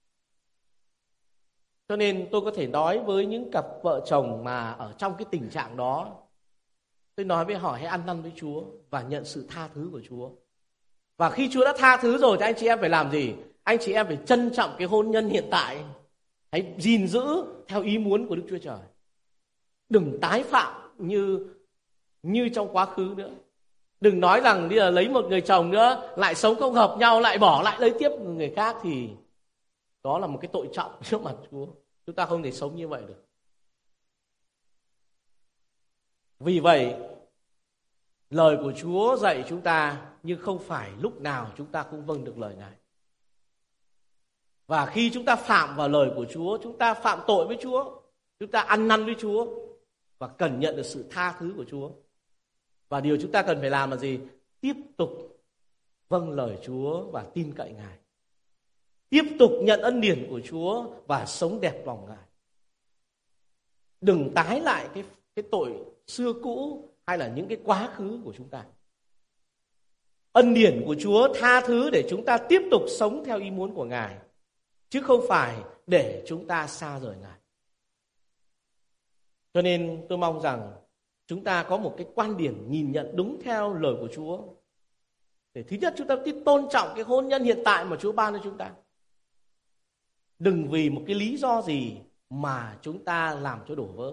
Cho nên tôi có thể nói với những cặp vợ chồng mà ở trong cái tình trạng đó, tôi nói với họ hãy ăn năn với Chúa và nhận sự tha thứ của Chúa. Và khi Chúa đã tha thứ rồi thì anh chị em phải làm gì? Anh chị em phải trân trọng cái hôn nhân hiện tại. Hãy gìn giữ theo ý muốn của Đức Chúa Trời. Đừng tái phạm như trong quá khứ nữa. Đừng nói rằng bây giờ lấy một người chồng nữa, lại sống không hợp nhau, lại bỏ, lại lấy tiếp người khác, thì đó là một cái tội trọng trước mặt Chúa. Chúng ta không thể sống như vậy được. Vì vậy, lời của Chúa dạy chúng ta, nhưng không phải lúc nào chúng ta cũng vâng được lời Ngài. Và khi chúng ta phạm vào lời của Chúa, chúng ta phạm tội với Chúa, chúng ta ăn năn với Chúa và cần nhận được sự tha thứ của Chúa. Và điều chúng ta cần phải làm là gì? Tiếp tục vâng lời Chúa và tin cậy Ngài. Tiếp tục nhận ân điển của Chúa và sống đẹp lòng Ngài. Đừng tái lại cái tội xưa cũ hay là những cái quá khứ của chúng ta. Ân điển của Chúa tha thứ để chúng ta tiếp tục sống theo ý muốn của Ngài, chứ không phải để chúng ta xa rời Ngài. Cho nên tôi mong rằng chúng ta có một cái quan điểm nhìn nhận đúng theo lời của Chúa. Để thứ nhất, chúng ta biết tôn trọng cái hôn nhân hiện tại mà Chúa ban cho chúng ta. Đừng vì một cái lý do gì mà chúng ta làm cho đổ vỡ.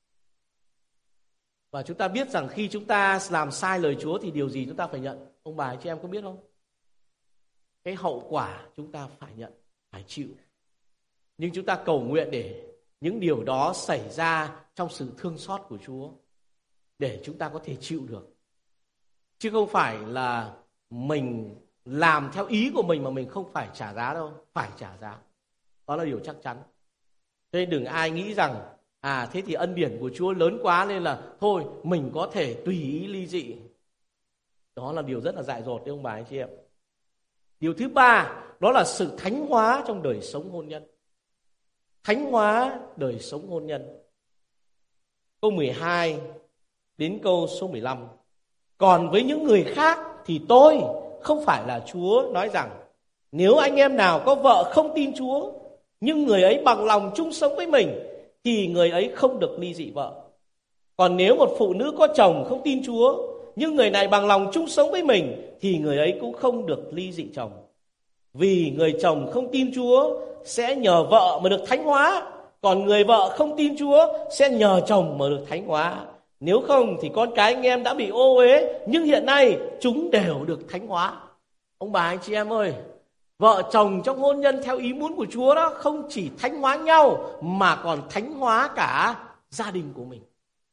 Và chúng ta biết rằng khi chúng ta làm sai lời Chúa thì điều gì chúng ta phải nhận. Ông bà chị em có biết không? Cái hậu quả chúng ta phải nhận, phải chịu. Nhưng chúng ta cầu nguyện để những điều đó xảy ra trong sự thương xót của Chúa, để chúng ta có thể chịu được. Chứ không phải là mình làm theo ý của mình mà mình không phải trả giá đâu, phải trả giá. Đó là điều chắc chắn. Cho nên đừng ai nghĩ rằng thế thì ân điển của Chúa lớn quá nên là thôi mình có thể tùy ý ly dị. Đó là điều rất là dại dột đấy ông bà anh chị em. Điều thứ ba, đó là sự thánh hóa trong đời sống hôn nhân. Thánh hóa đời sống hôn nhân. Câu 12 đến câu số 15. Còn với những người khác thì tôi, không phải là Chúa, nói rằng nếu anh em nào có vợ không tin Chúa, nhưng người ấy bằng lòng chung sống với mình, thì người ấy không được ly dị vợ. Còn nếu một phụ nữ có chồng không tin Chúa, nhưng người này bằng lòng chung sống với mình, thì người ấy cũng không được ly dị chồng. Vì người chồng không tin Chúa sẽ nhờ vợ mà được thánh hóa, còn người vợ không tin Chúa sẽ nhờ chồng mà được thánh hóa. Nếu không thì con cái anh em đã bị ô uế, nhưng hiện nay chúng đều được thánh hóa. Ông bà anh chị em ơi, vợ chồng trong hôn nhân theo ý muốn của Chúa đó không chỉ thánh hóa nhau mà còn thánh hóa cả gia đình của mình.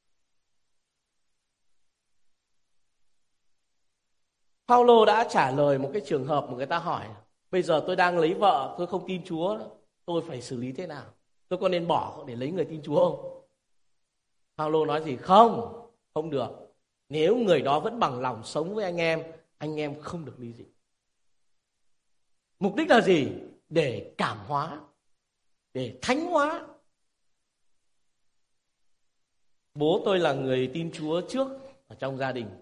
Phaolô đã trả lời một cái trường hợp mà người ta hỏi: bây giờ tôi đang lấy vợ, tôi không tin Chúa, tôi phải xử lý thế nào? Tôi có nên bỏ để lấy người tin Chúa không? Phaolô nói gì? Không được. Nếu người đó vẫn bằng lòng sống với anh em không được ly dị. Mục đích là gì? Để cảm hóa, để thánh hóa. Bố tôi là người tin Chúa trước ở trong gia đình.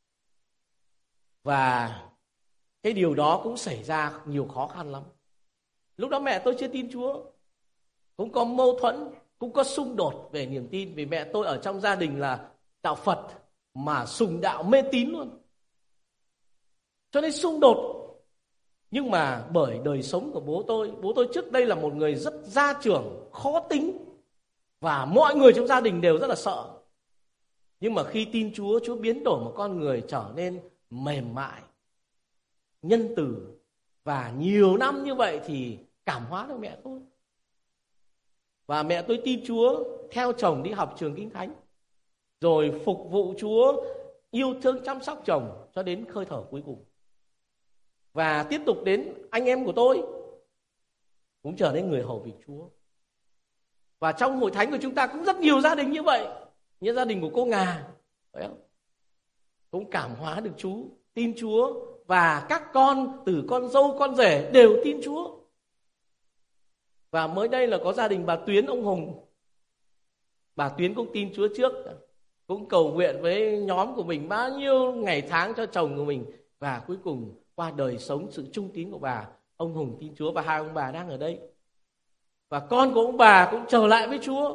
Và cái điều đó cũng xảy ra nhiều khó khăn lắm. Lúc đó mẹ tôi chưa tin Chúa, cũng có mâu thuẫn, cũng có xung đột về niềm tin. Vì mẹ tôi ở trong gia đình là đạo Phật mà sùng đạo mê tín luôn, cho nên xung đột. Nhưng mà bởi đời sống của bố tôi trước đây là một người rất gia trưởng, khó tính, và mọi người trong gia đình đều rất là sợ. Nhưng mà khi tin Chúa, Chúa biến đổi một con người trở nên mềm mại, nhân từ. Và nhiều năm như vậy thì cảm hóa được mẹ tôi. Và mẹ tôi tin Chúa, theo chồng đi học trường Kinh Thánh, rồi phục vụ Chúa, yêu thương chăm sóc chồng cho đến hơi thở cuối cùng. Và tiếp tục đến anh em của tôi cũng trở nên người hầu việc Chúa. Và trong hội thánh của chúng ta cũng rất nhiều gia đình như vậy, như gia đình của cô Ngà, phải không? Cũng cảm hóa được Chúa, tin Chúa. Và các con, từ con dâu con rể đều tin Chúa. Và mới đây là có gia đình bà Tuyến, ông Hùng. Bà Tuyến cũng tin Chúa trước, cũng cầu nguyện với nhóm của mình bao nhiêu ngày tháng cho chồng của mình Và cuối cùng qua đời sống sự trung tín của bà, ông Hùng tin Chúa và hai ông bà đang ở đây. Và con của ông bà cũng trở lại với Chúa.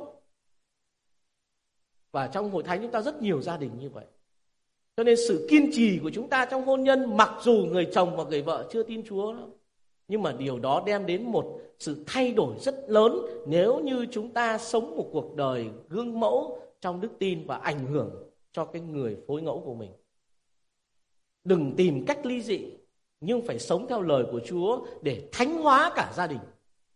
Và trong hội thánh chúng ta rất nhiều gia đình như vậy. Cho nên sự kiên trì của chúng ta trong hôn nhân, mặc dù người chồng và người vợ chưa tin Chúa, nhưng mà điều đó đem đến một sự thay đổi rất lớn nếu như chúng ta sống một cuộc đời gương mẫu trong đức tin và ảnh hưởng cho cái người phối ngẫu của mình. Đừng tìm cách ly dị, nhưng phải sống theo lời của Chúa để thánh hóa cả gia đình.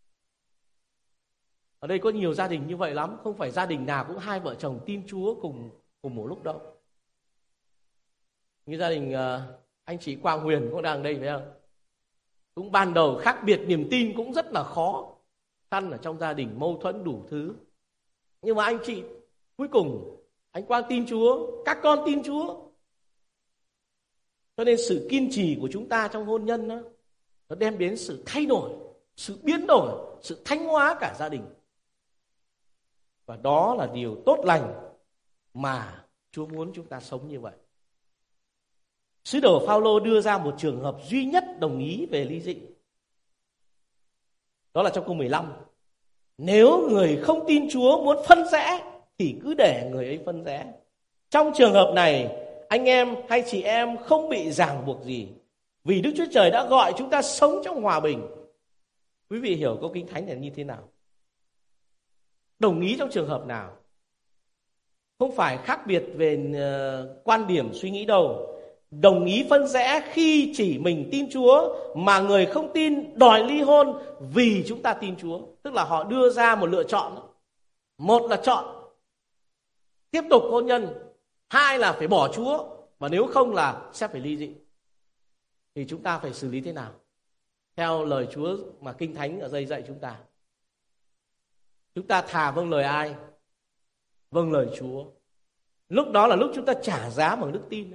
Ở đây có nhiều gia đình như vậy lắm, không phải gia đình nào cũng hai vợ chồng tin Chúa cùng một lúc đâu. Như gia đình anh chị Quang Huyền cũng đang đây phải không? Cũng ban đầu khác biệt niềm tin cũng rất là khó khăn ở trong gia đình, mâu thuẫn đủ thứ. Nhưng mà anh chị cuối cùng anh Quang tin Chúa, các con tin Chúa. Cho nên sự kiên trì của chúng ta trong hôn nhân đó, nó đem đến sự thay đổi, sự biến đổi, sự thánh hóa cả gia đình. Và đó là điều tốt lành mà Chúa muốn chúng ta sống như vậy. Sứ đồ Phao-lô đưa ra một trường hợp duy nhất đồng ý về ly dị. Đó là trong câu 15. Nếu người không tin Chúa muốn phân rẽ thì cứ để người ấy phân rẽ. Trong trường hợp này, anh em hay chị em không bị ràng buộc gì, vì Đức Chúa Trời đã gọi chúng ta sống trong hòa bình. Quý vị hiểu câu Kinh Thánh này như thế nào? Đồng ý trong trường hợp nào? Không phải khác biệt về quan điểm suy nghĩ đâu. Đồng ý phân rẽ khi chỉ mình tin Chúa mà người không tin đòi ly hôn vì chúng ta tin Chúa. Tức là họ đưa ra một lựa chọn. Một là chọn tiếp tục hôn nhân, hai là phải bỏ Chúa, và nếu không là sẽ phải ly dị. Thì chúng ta phải xử lý thế nào? Theo lời Chúa mà Kinh Thánh ở đây dạy chúng ta. Chúng ta thà vâng lời ai? Vâng lời Chúa. Lúc đó là lúc chúng ta trả giá bằng đức tin.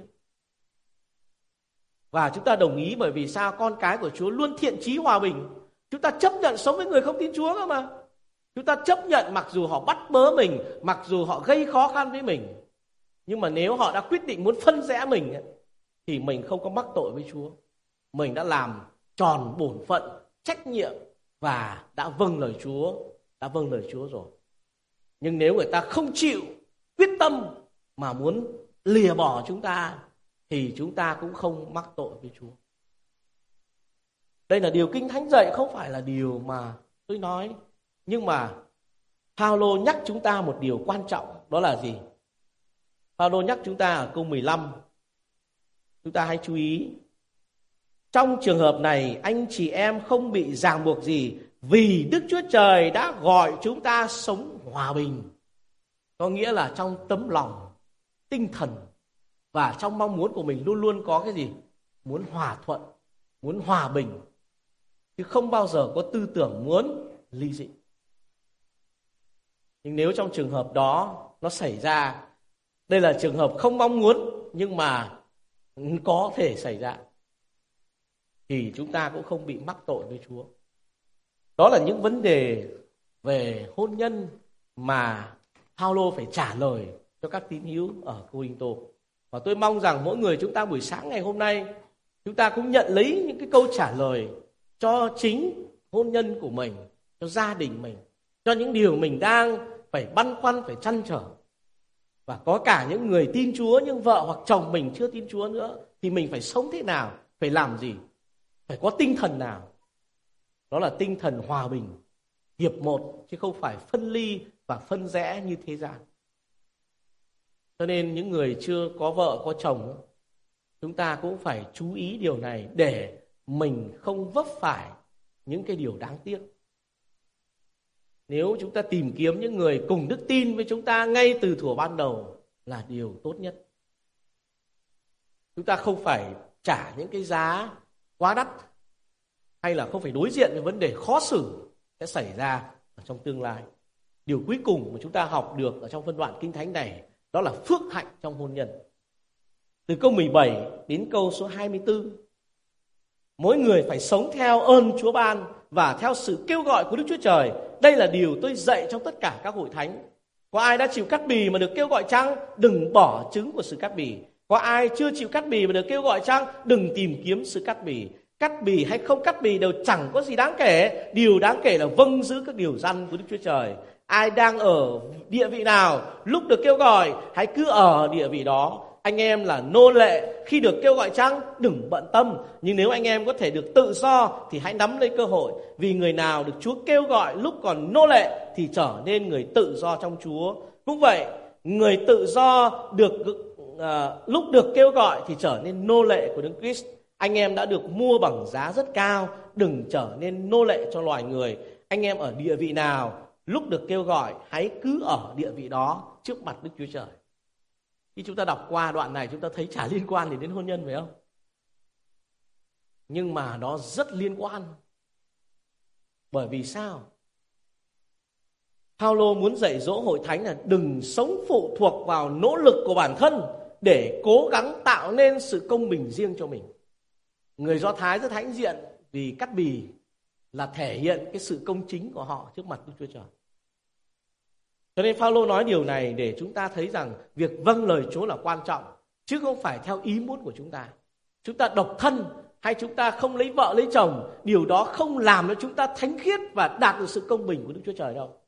Và chúng ta đồng ý bởi vì sao? Con cái của Chúa luôn thiện chí hòa bình. Chúng ta chấp nhận sống với người không tin Chúa cơ mà. Chúng ta chấp nhận mặc dù họ bắt bớ mình, mặc dù họ gây khó khăn với mình. Nhưng mà nếu họ đã quyết định muốn phân rẽ mình thì mình không có mắc tội với Chúa. Mình đã làm tròn bổn phận, trách nhiệm và đã vâng lời Chúa rồi. Nhưng nếu người ta không chịu, quyết tâm mà muốn lìa bỏ chúng ta thì chúng ta cũng không mắc tội với Chúa. Đây là điều Kinh Thánh dạy, không phải là điều mà tôi nói. Nhưng mà Phao-lô nhắc chúng ta một điều quan trọng, đó là gì? Phao-lô nhắc chúng ta ở câu 15. Chúng ta hãy chú ý. Trong trường hợp này, anh chị em không bị ràng buộc gì, vì Đức Chúa Trời đã gọi chúng ta sống hòa bình. Có nghĩa là trong tấm lòng, tinh thần và trong mong muốn của mình luôn luôn có cái gì? Muốn hòa thuận, muốn hòa bình, chứ không bao giờ có tư tưởng muốn ly dị. Nhưng nếu trong trường hợp đó nó xảy ra, đây là trường hợp không mong muốn nhưng mà có thể xảy ra, thì chúng ta cũng không bị mắc tội với Chúa. Đó là những vấn đề về hôn nhân mà Phao-lô phải trả lời cho các tín hữu ở Cô-rinh-tô. Và tôi mong rằng mỗi người chúng ta buổi sáng ngày hôm nay, chúng ta cũng nhận lấy những cái câu trả lời cho chính hôn nhân của mình, cho gia đình mình, cho những điều mình đang phải băn khoăn, phải trăn trở. Và có cả những người tin Chúa nhưng vợ hoặc chồng mình chưa tin Chúa nữa, thì mình phải sống thế nào, phải làm gì, phải có tinh thần nào. Đó là tinh thần hòa bình, hiệp một, chứ không phải phân ly và phân rẽ như thế gian. Cho nên những người chưa có vợ, có chồng, chúng ta cũng phải chú ý điều này để mình không vấp phải những cái điều đáng tiếc. Nếu chúng ta tìm kiếm những người cùng đức tin với chúng ta ngay từ thuở ban đầu là điều tốt nhất. Chúng ta không phải trả những cái giá quá đắt, hay là không phải đối diện với vấn đề khó xử sẽ xảy ra ở trong tương lai. Điều cuối cùng mà chúng ta học được ở trong phân đoạn Kinh Thánh này, đó là phước hạnh trong hôn nhân. Từ câu 17 đến câu số 24, mỗi người phải sống theo ơn Chúa ban và theo sự kêu gọi của Đức Chúa Trời. Đây là điều tôi dạy trong tất cả các hội thánh. Có ai đã chịu cắt bì mà được kêu gọi chăng? Đừng bỏ trứng của sự cắt bì. Có ai chưa chịu cắt bì và được kêu gọi chăng? Đừng tìm kiếm sự cắt bì. Cắt bì hay không cắt bì đều chẳng có gì đáng kể. Điều đáng kể là vâng giữ các điều răn của Đức Chúa Trời. Ai đang ở địa vị nào, lúc được kêu gọi, hãy cứ ở địa vị đó. Anh em là nô lệ, khi được kêu gọi chăng, đừng bận tâm. Nhưng nếu anh em có thể được tự do thì hãy nắm lấy cơ hội. Vì người nào được Chúa kêu gọi lúc còn nô lệ thì trở nên người tự do trong Chúa. Cũng vậy, người tự do được lúc được kêu gọi thì trở nên nô lệ của Đấng Christ. Anh em đã được mua bằng giá rất cao, đừng trở nên nô lệ cho loài người. Anh em ở địa vị nào, lúc được kêu gọi, hãy cứ ở địa vị đó trước mặt Đức Chúa Trời. Khi chúng ta đọc qua đoạn này, chúng ta thấy chả liên quan gì đến hôn nhân, phải không? Nhưng mà nó rất liên quan. Bởi vì sao? Phaolô muốn dạy dỗ hội thánh là đừng sống phụ thuộc vào nỗ lực của bản thân để cố gắng tạo nên sự công bình riêng cho mình. Người Do Thái rất hãnh diện vì cắt bì là thể hiện cái sự công chính của họ trước mặt Đức Chúa Trời. Cho nên Phaolô nói điều này để chúng ta thấy rằng việc vâng lời Chúa là quan trọng, chứ không phải theo ý muốn của chúng ta. Chúng ta độc thân hay chúng ta không lấy vợ lấy chồng, điều đó không làm cho chúng ta thánh khiết và đạt được sự công bình của Đức Chúa Trời đâu.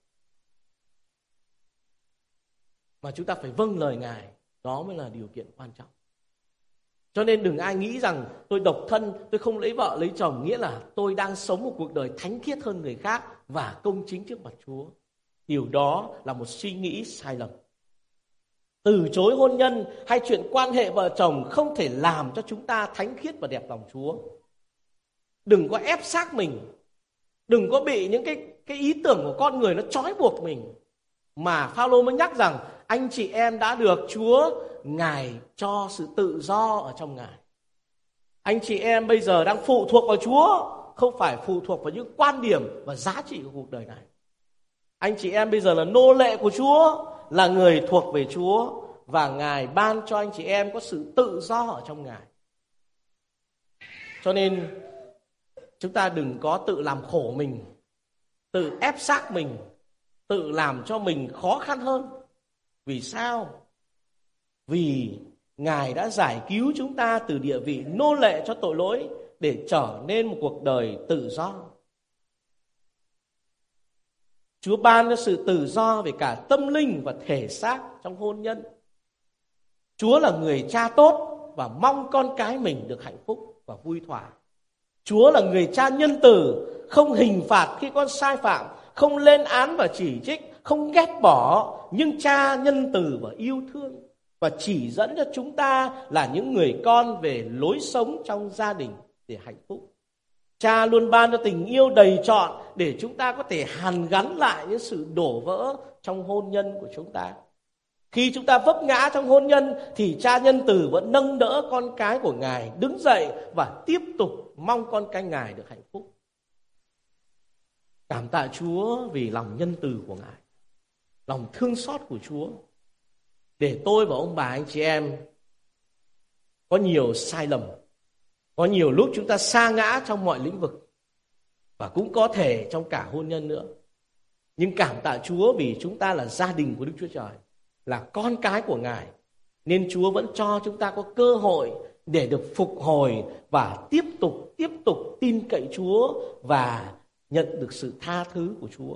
Mà chúng ta phải vâng lời Ngài, đó mới là điều kiện quan trọng. Cho nên đừng ai nghĩ rằng tôi độc thân, tôi không lấy vợ lấy chồng, nghĩa là tôi đang sống một cuộc đời thánh khiết hơn người khác và công chính trước mặt Chúa. Điều đó là một suy nghĩ sai lầm. Từ chối hôn nhân hay chuyện quan hệ vợ chồng không thể làm cho chúng ta thánh khiết và đẹp lòng Chúa. Đừng có ép xác mình, đừng có bị những cái ý tưởng của con người nó trói buộc mình. Mà Phaolô mới nhắc rằng anh chị em đã được Chúa Ngài cho sự tự do ở trong Ngài. Anh chị em bây giờ đang phụ thuộc vào Chúa, không phải phụ thuộc vào những quan điểm và giá trị của cuộc đời này. Anh chị em bây giờ là nô lệ của Chúa, là người thuộc về Chúa, và Ngài ban cho anh chị em có sự tự do ở trong Ngài. Cho nên chúng ta đừng có tự làm khổ mình, tự ép xác mình, tự làm cho mình khó khăn hơn. Vì sao? Vì Ngài đã giải cứu chúng ta từ địa vị nô lệ cho tội lỗi để trở nên một cuộc đời tự do. Chúa ban cho sự tự do về cả tâm linh và thể xác trong hôn nhân. Chúa là người cha tốt và mong con cái mình được hạnh phúc và vui thỏa. Chúa là người cha nhân từ, không hình phạt khi con sai phạm, không lên án và chỉ trích, không ghét bỏ, nhưng cha nhân từ và yêu thương, và chỉ dẫn cho chúng ta là những người con về lối sống trong gia đình để hạnh phúc. Cha luôn ban cho tình yêu đầy trọn để chúng ta có thể hàn gắn lại những sự đổ vỡ trong hôn nhân của chúng ta. Khi chúng ta vấp ngã trong hôn nhân thì cha nhân từ vẫn nâng đỡ con cái của Ngài đứng dậy và tiếp tục mong con cái Ngài được hạnh phúc. Cảm tạ Chúa vì lòng nhân từ của Ngài, lòng thương xót của Chúa, để tôi và ông bà anh chị em có nhiều sai lầm, có nhiều lúc chúng ta sa ngã trong mọi lĩnh vực, và cũng có thể trong cả hôn nhân nữa. Nhưng cảm tạ Chúa vì chúng ta là gia đình của Đức Chúa Trời, là con cái của Ngài, nên Chúa vẫn cho chúng ta có cơ hội để được phục hồi và tiếp tục tin cậy Chúa và nhận được sự tha thứ của Chúa.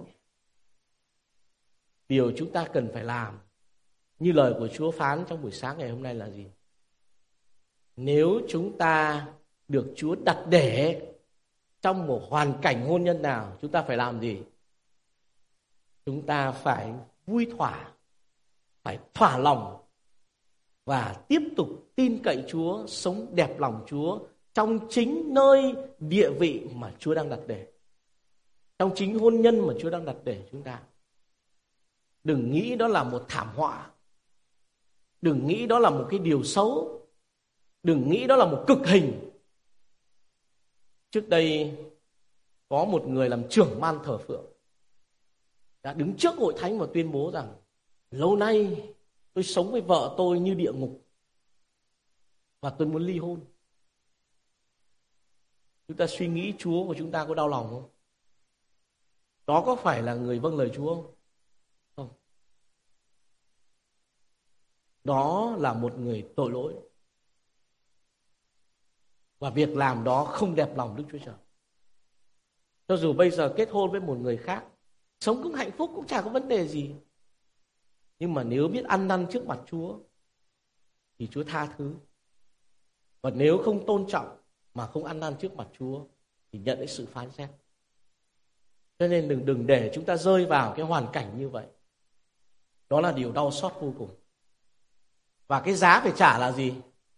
Điều chúng ta cần phải làm như lời của Chúa phán trong buổi sáng ngày hôm nay là gì? Nếu chúng ta được Chúa đặt để trong một hoàn cảnh hôn nhân nào, chúng ta phải làm gì? Chúng ta phải vui thỏa, phải thỏa lòng và tiếp tục tin cậy Chúa, sống đẹp lòng Chúa trong chính nơi địa vị mà Chúa đang đặt để, trong chính hôn nhân mà Chúa đang đặt để chúng ta. Đừng nghĩ đó là một thảm họa, đừng nghĩ đó là một cái điều xấu, đừng nghĩ đó là một cực hình. Trước đây có một người làm trưởng ban thờ phượng đã đứng trước hội thánh và tuyên bố rằng lâu nay tôi sống với vợ tôi như địa ngục và tôi muốn ly hôn. Chúng ta suy nghĩ Chúa của chúng ta có đau lòng không? Đó có phải là người vâng lời Chúa không? Không. Đó là một người tội lỗi. và việc làm đó không đẹp lòng Đức Chúa Trời. Cho dù bây giờ kết hôn với một người khác, sống cũng hạnh phúc, cũng chả có vấn đề gì. Nhưng mà nếu biết ăn năn trước mặt Chúa thì Chúa tha thứ. Và nếu không tôn trọng mà không ăn năn trước mặt Chúa thì nhận lấy sự phán xét. Cho nên đừng để chúng ta rơi vào cái hoàn cảnh như vậy. Đó là điều đau xót vô cùng. Và cái giá phải trả là gì?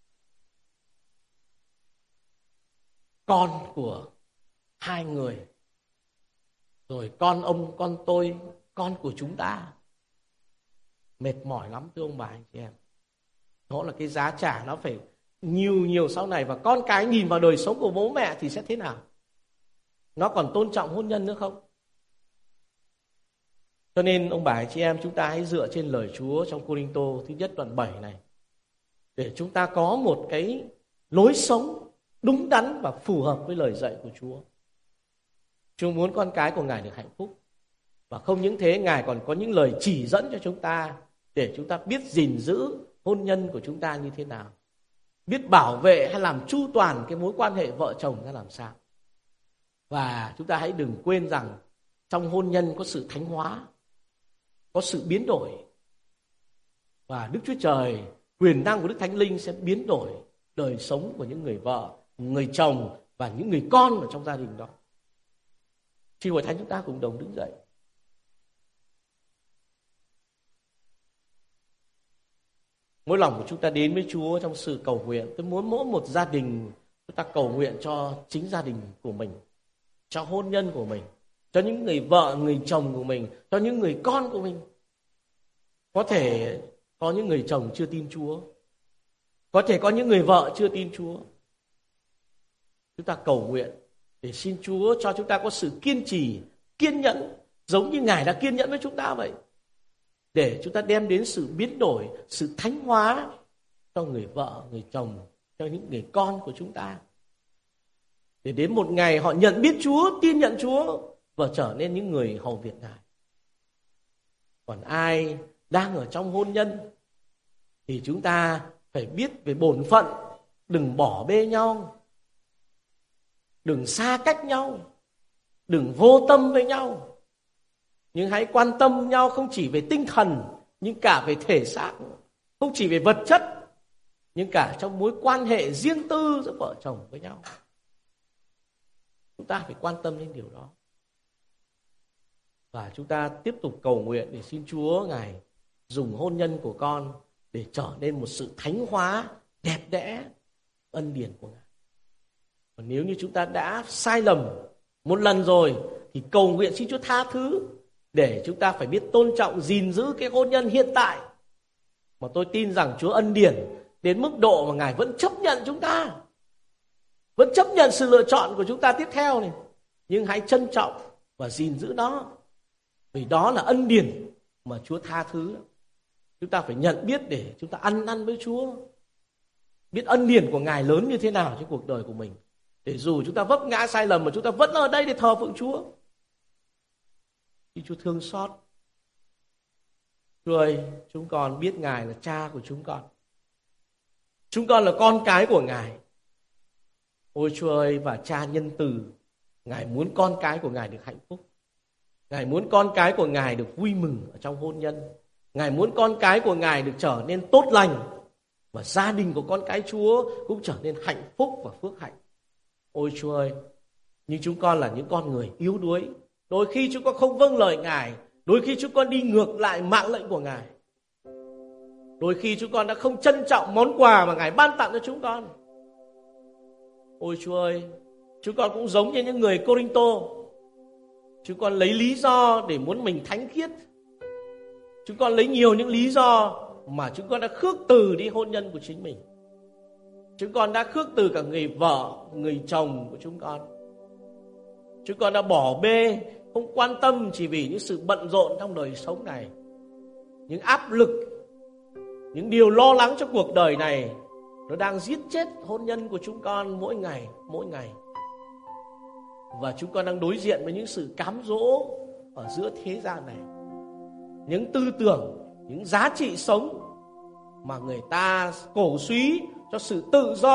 Con của hai người, rồi con ông, con tôi, con của chúng ta. Mệt mỏi lắm thưa ông bà anh chị em. Đó là cái giá trả nó phải nhiều sau này. Và con cái nhìn vào đời sống của bố mẹ thì sẽ thế nào? Nó còn tôn trọng hôn nhân nữa không? Cho nên ông bà anh chị em, chúng ta hãy dựa trên lời Chúa trong Cô-rinh-tô thứ nhất đoạn 7 này, để chúng ta có một cái lối sống đúng đắn và phù hợp với lời dạy của Chúa. Chúa muốn con cái của Ngài được hạnh phúc. Và không những thế, Ngài còn có những lời chỉ dẫn cho chúng ta để chúng ta biết gìn giữ hôn nhân của chúng ta như thế nào, biết bảo vệ hay làm chu toàn cái mối quan hệ vợ chồng ra làm sao. Và chúng ta hãy đừng quên rằng trong hôn nhân có sự thánh hóa, có sự biến đổi. Và Đức Chúa Trời, quyền năng của Đức Thánh Linh sẽ biến đổi đời sống của những người vợ, người chồng và những người con ở trong gia đình đó. Xin hội thánh chúng ta cùng đồng đứng dậy. Mỗi lòng của chúng ta đến với Chúa trong sự cầu nguyện. Tôi muốn mỗi một gia đình chúng ta cầu nguyện cho chính gia đình của mình, cho hôn nhân của mình, cho những người vợ, người chồng của mình, cho những người con của mình. Có thể có những người chồng chưa tin Chúa, có thể có những người vợ chưa tin Chúa. Chúng ta cầu nguyện để xin Chúa cho chúng ta có sự kiên trì, kiên nhẫn, giống như Ngài đã kiên nhẫn với chúng ta vậy, để chúng ta đem đến sự biến đổi, sự thánh hóa cho người vợ, người chồng, cho những người con của chúng ta. Để đến một ngày họ nhận biết Chúa, tin nhận Chúa và trở nên những người hầu việc Ngài. Còn ai đang ở trong hôn nhân thì chúng ta phải biết về bổn phận, đừng bỏ bê nhau, đừng xa cách nhau, đừng vô tâm với nhau. Nhưng hãy quan tâm nhau không chỉ về tinh thần, nhưng cả về thể xác, không chỉ về vật chất, nhưng cả trong mối quan hệ riêng tư giữa vợ chồng với nhau. Chúng ta phải quan tâm đến điều đó. Và chúng ta tiếp tục cầu nguyện để xin Chúa Ngài dùng hôn nhân của con để trở nên một sự thánh hóa đẹp đẽ, ân điển của Ngài. Còn nếu như chúng ta đã sai lầm một lần rồi thì cầu nguyện xin Chúa tha thứ, để chúng ta phải biết tôn trọng, gìn giữ cái hôn nhân hiện tại. Mà tôi tin rằng Chúa ân điển đến mức độ mà Ngài vẫn chấp nhận chúng ta, vẫn chấp nhận sự lựa chọn của chúng ta tiếp theo này. Nhưng hãy trân trọng và gìn giữ nó, vì đó là ân điển mà Chúa tha thứ. Chúng ta phải nhận biết để chúng ta ăn năn với Chúa, biết ân điển của Ngài lớn như thế nào trong cuộc đời của mình, để dù chúng ta vấp ngã sai lầm mà chúng ta vẫn ở đây để thờ phượng Chúa. Khi Chúa thương xót. Chúa ơi, chúng con biết Ngài là cha của chúng con. Chúng con là con cái của Ngài. Ôi Chúa ơi, và cha nhân từ, Ngài muốn con cái của Ngài được hạnh phúc. Ngài muốn con cái của Ngài được vui mừng ở trong hôn nhân. Ngài muốn con cái của Ngài được trở nên tốt lành. Và gia đình của con cái Chúa cũng trở nên hạnh phúc và phước hạnh. Ôi Chúa ơi, nhưng chúng con là những con người yếu đuối. Đôi khi chúng con không vâng lời Ngài. Đôi khi chúng con đi ngược lại mạng lệnh của Ngài. Đôi khi chúng con đã không trân trọng món quà mà Ngài ban tặng cho chúng con. Ôi Chúa ơi, chúng con cũng giống như những người Cô-rinh-tô. Chúng con lấy lý do để muốn mình thánh khiết. Chúng con lấy nhiều những lý do mà chúng con đã khước từ đi hôn nhân của chính mình. Chúng con đã khước từ cả người vợ, người chồng của chúng con. Chúng con đã bỏ bê, không quan tâm chỉ vì những sự bận rộn trong đời sống này. Những áp lực, những điều lo lắng trong cuộc đời này, nó đang giết chết hôn nhân của chúng con mỗi ngày, mỗi ngày. Và chúng con đang đối diện với những sự cám dỗ ở giữa thế gian này. Những tư tưởng, những giá trị sống mà người ta cổ suý cho sự tự do,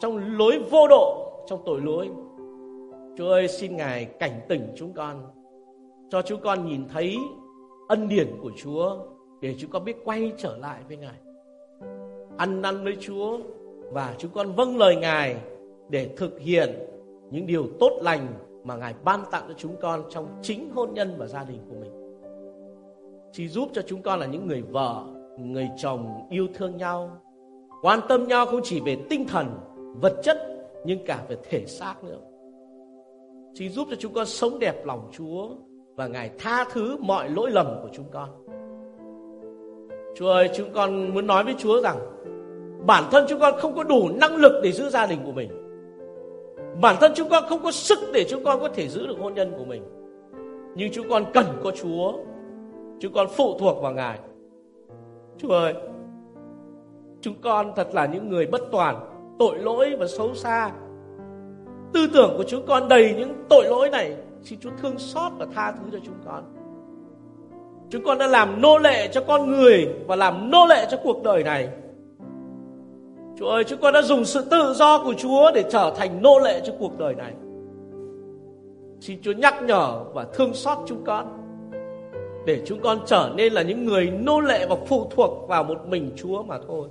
trong lối vô độ, trong tội lỗi. Chúa ơi, xin Ngài cảnh tỉnh chúng con, cho chúng con nhìn thấy ân điển của Chúa, để chúng con biết quay trở lại với Ngài, ăn năn với Chúa, và chúng con vâng lời Ngài để thực hiện những điều tốt lành mà Ngài ban tặng cho chúng con trong chính hôn nhân và gia đình của mình. Chỉ giúp cho chúng con là những người vợ, người chồng yêu thương nhau, quan tâm nhau không chỉ về tinh thần, vật chất, nhưng cả về thể xác nữa. Chỉ giúp cho chúng con sống đẹp lòng Chúa, và Ngài tha thứ mọi lỗi lầm của chúng con. Chúa ơi, chúng con muốn nói với Chúa rằng bản thân chúng con không có đủ năng lực để giữ gia đình của mình. Bản thân chúng con không có sức để chúng con có thể giữ được hôn nhân của mình. Nhưng chúng con cần có Chúa. Chúng con phụ thuộc vào Ngài. Chúa ơi, chúng con thật là những người bất toàn, tội lỗi và xấu xa. Tư tưởng của chúng con đầy những tội lỗi này. Xin Chúa thương xót và tha thứ cho chúng con. Chúng con đã làm nô lệ cho con người và làm nô lệ cho cuộc đời này. Chúa ơi, chúng con đã dùng sự tự do của Chúa để trở thành nô lệ cho cuộc đời này. Xin Chúa nhắc nhở và thương xót chúng con, để chúng con trở nên là những người nô lệ và phụ thuộc vào một mình Chúa mà thôi.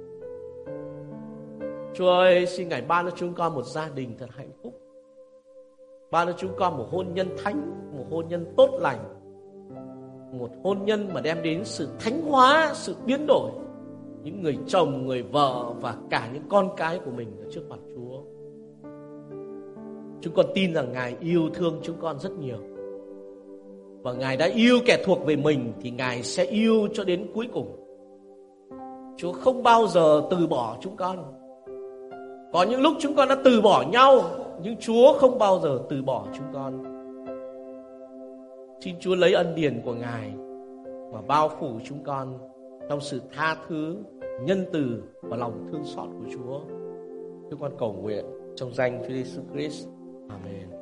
Chúa ơi, xin Ngài ban cho chúng con một gia đình thật hạnh phúc, ban cho chúng con một hôn nhân thánh, một hôn nhân tốt lành, một hôn nhân mà đem đến sự thánh hóa, sự biến đổi những người chồng, người vợ và cả những con cái của mình ở trước mặt Chúa. Chúng con tin rằng Ngài yêu thương chúng con rất nhiều, và Ngài đã yêu kẻ thuộc về mình thì Ngài sẽ yêu cho đến cuối cùng. Chúa không bao giờ từ bỏ chúng con. Có những lúc chúng con đã từ bỏ nhau, nhưng Chúa không bao giờ từ bỏ chúng con. Xin Chúa lấy ân điển của Ngài mà bao phủ chúng con trong sự tha thứ, nhân từ và lòng thương xót của Chúa. Chúng con cầu nguyện trong danh Chúa Giêsu Christ. Amen.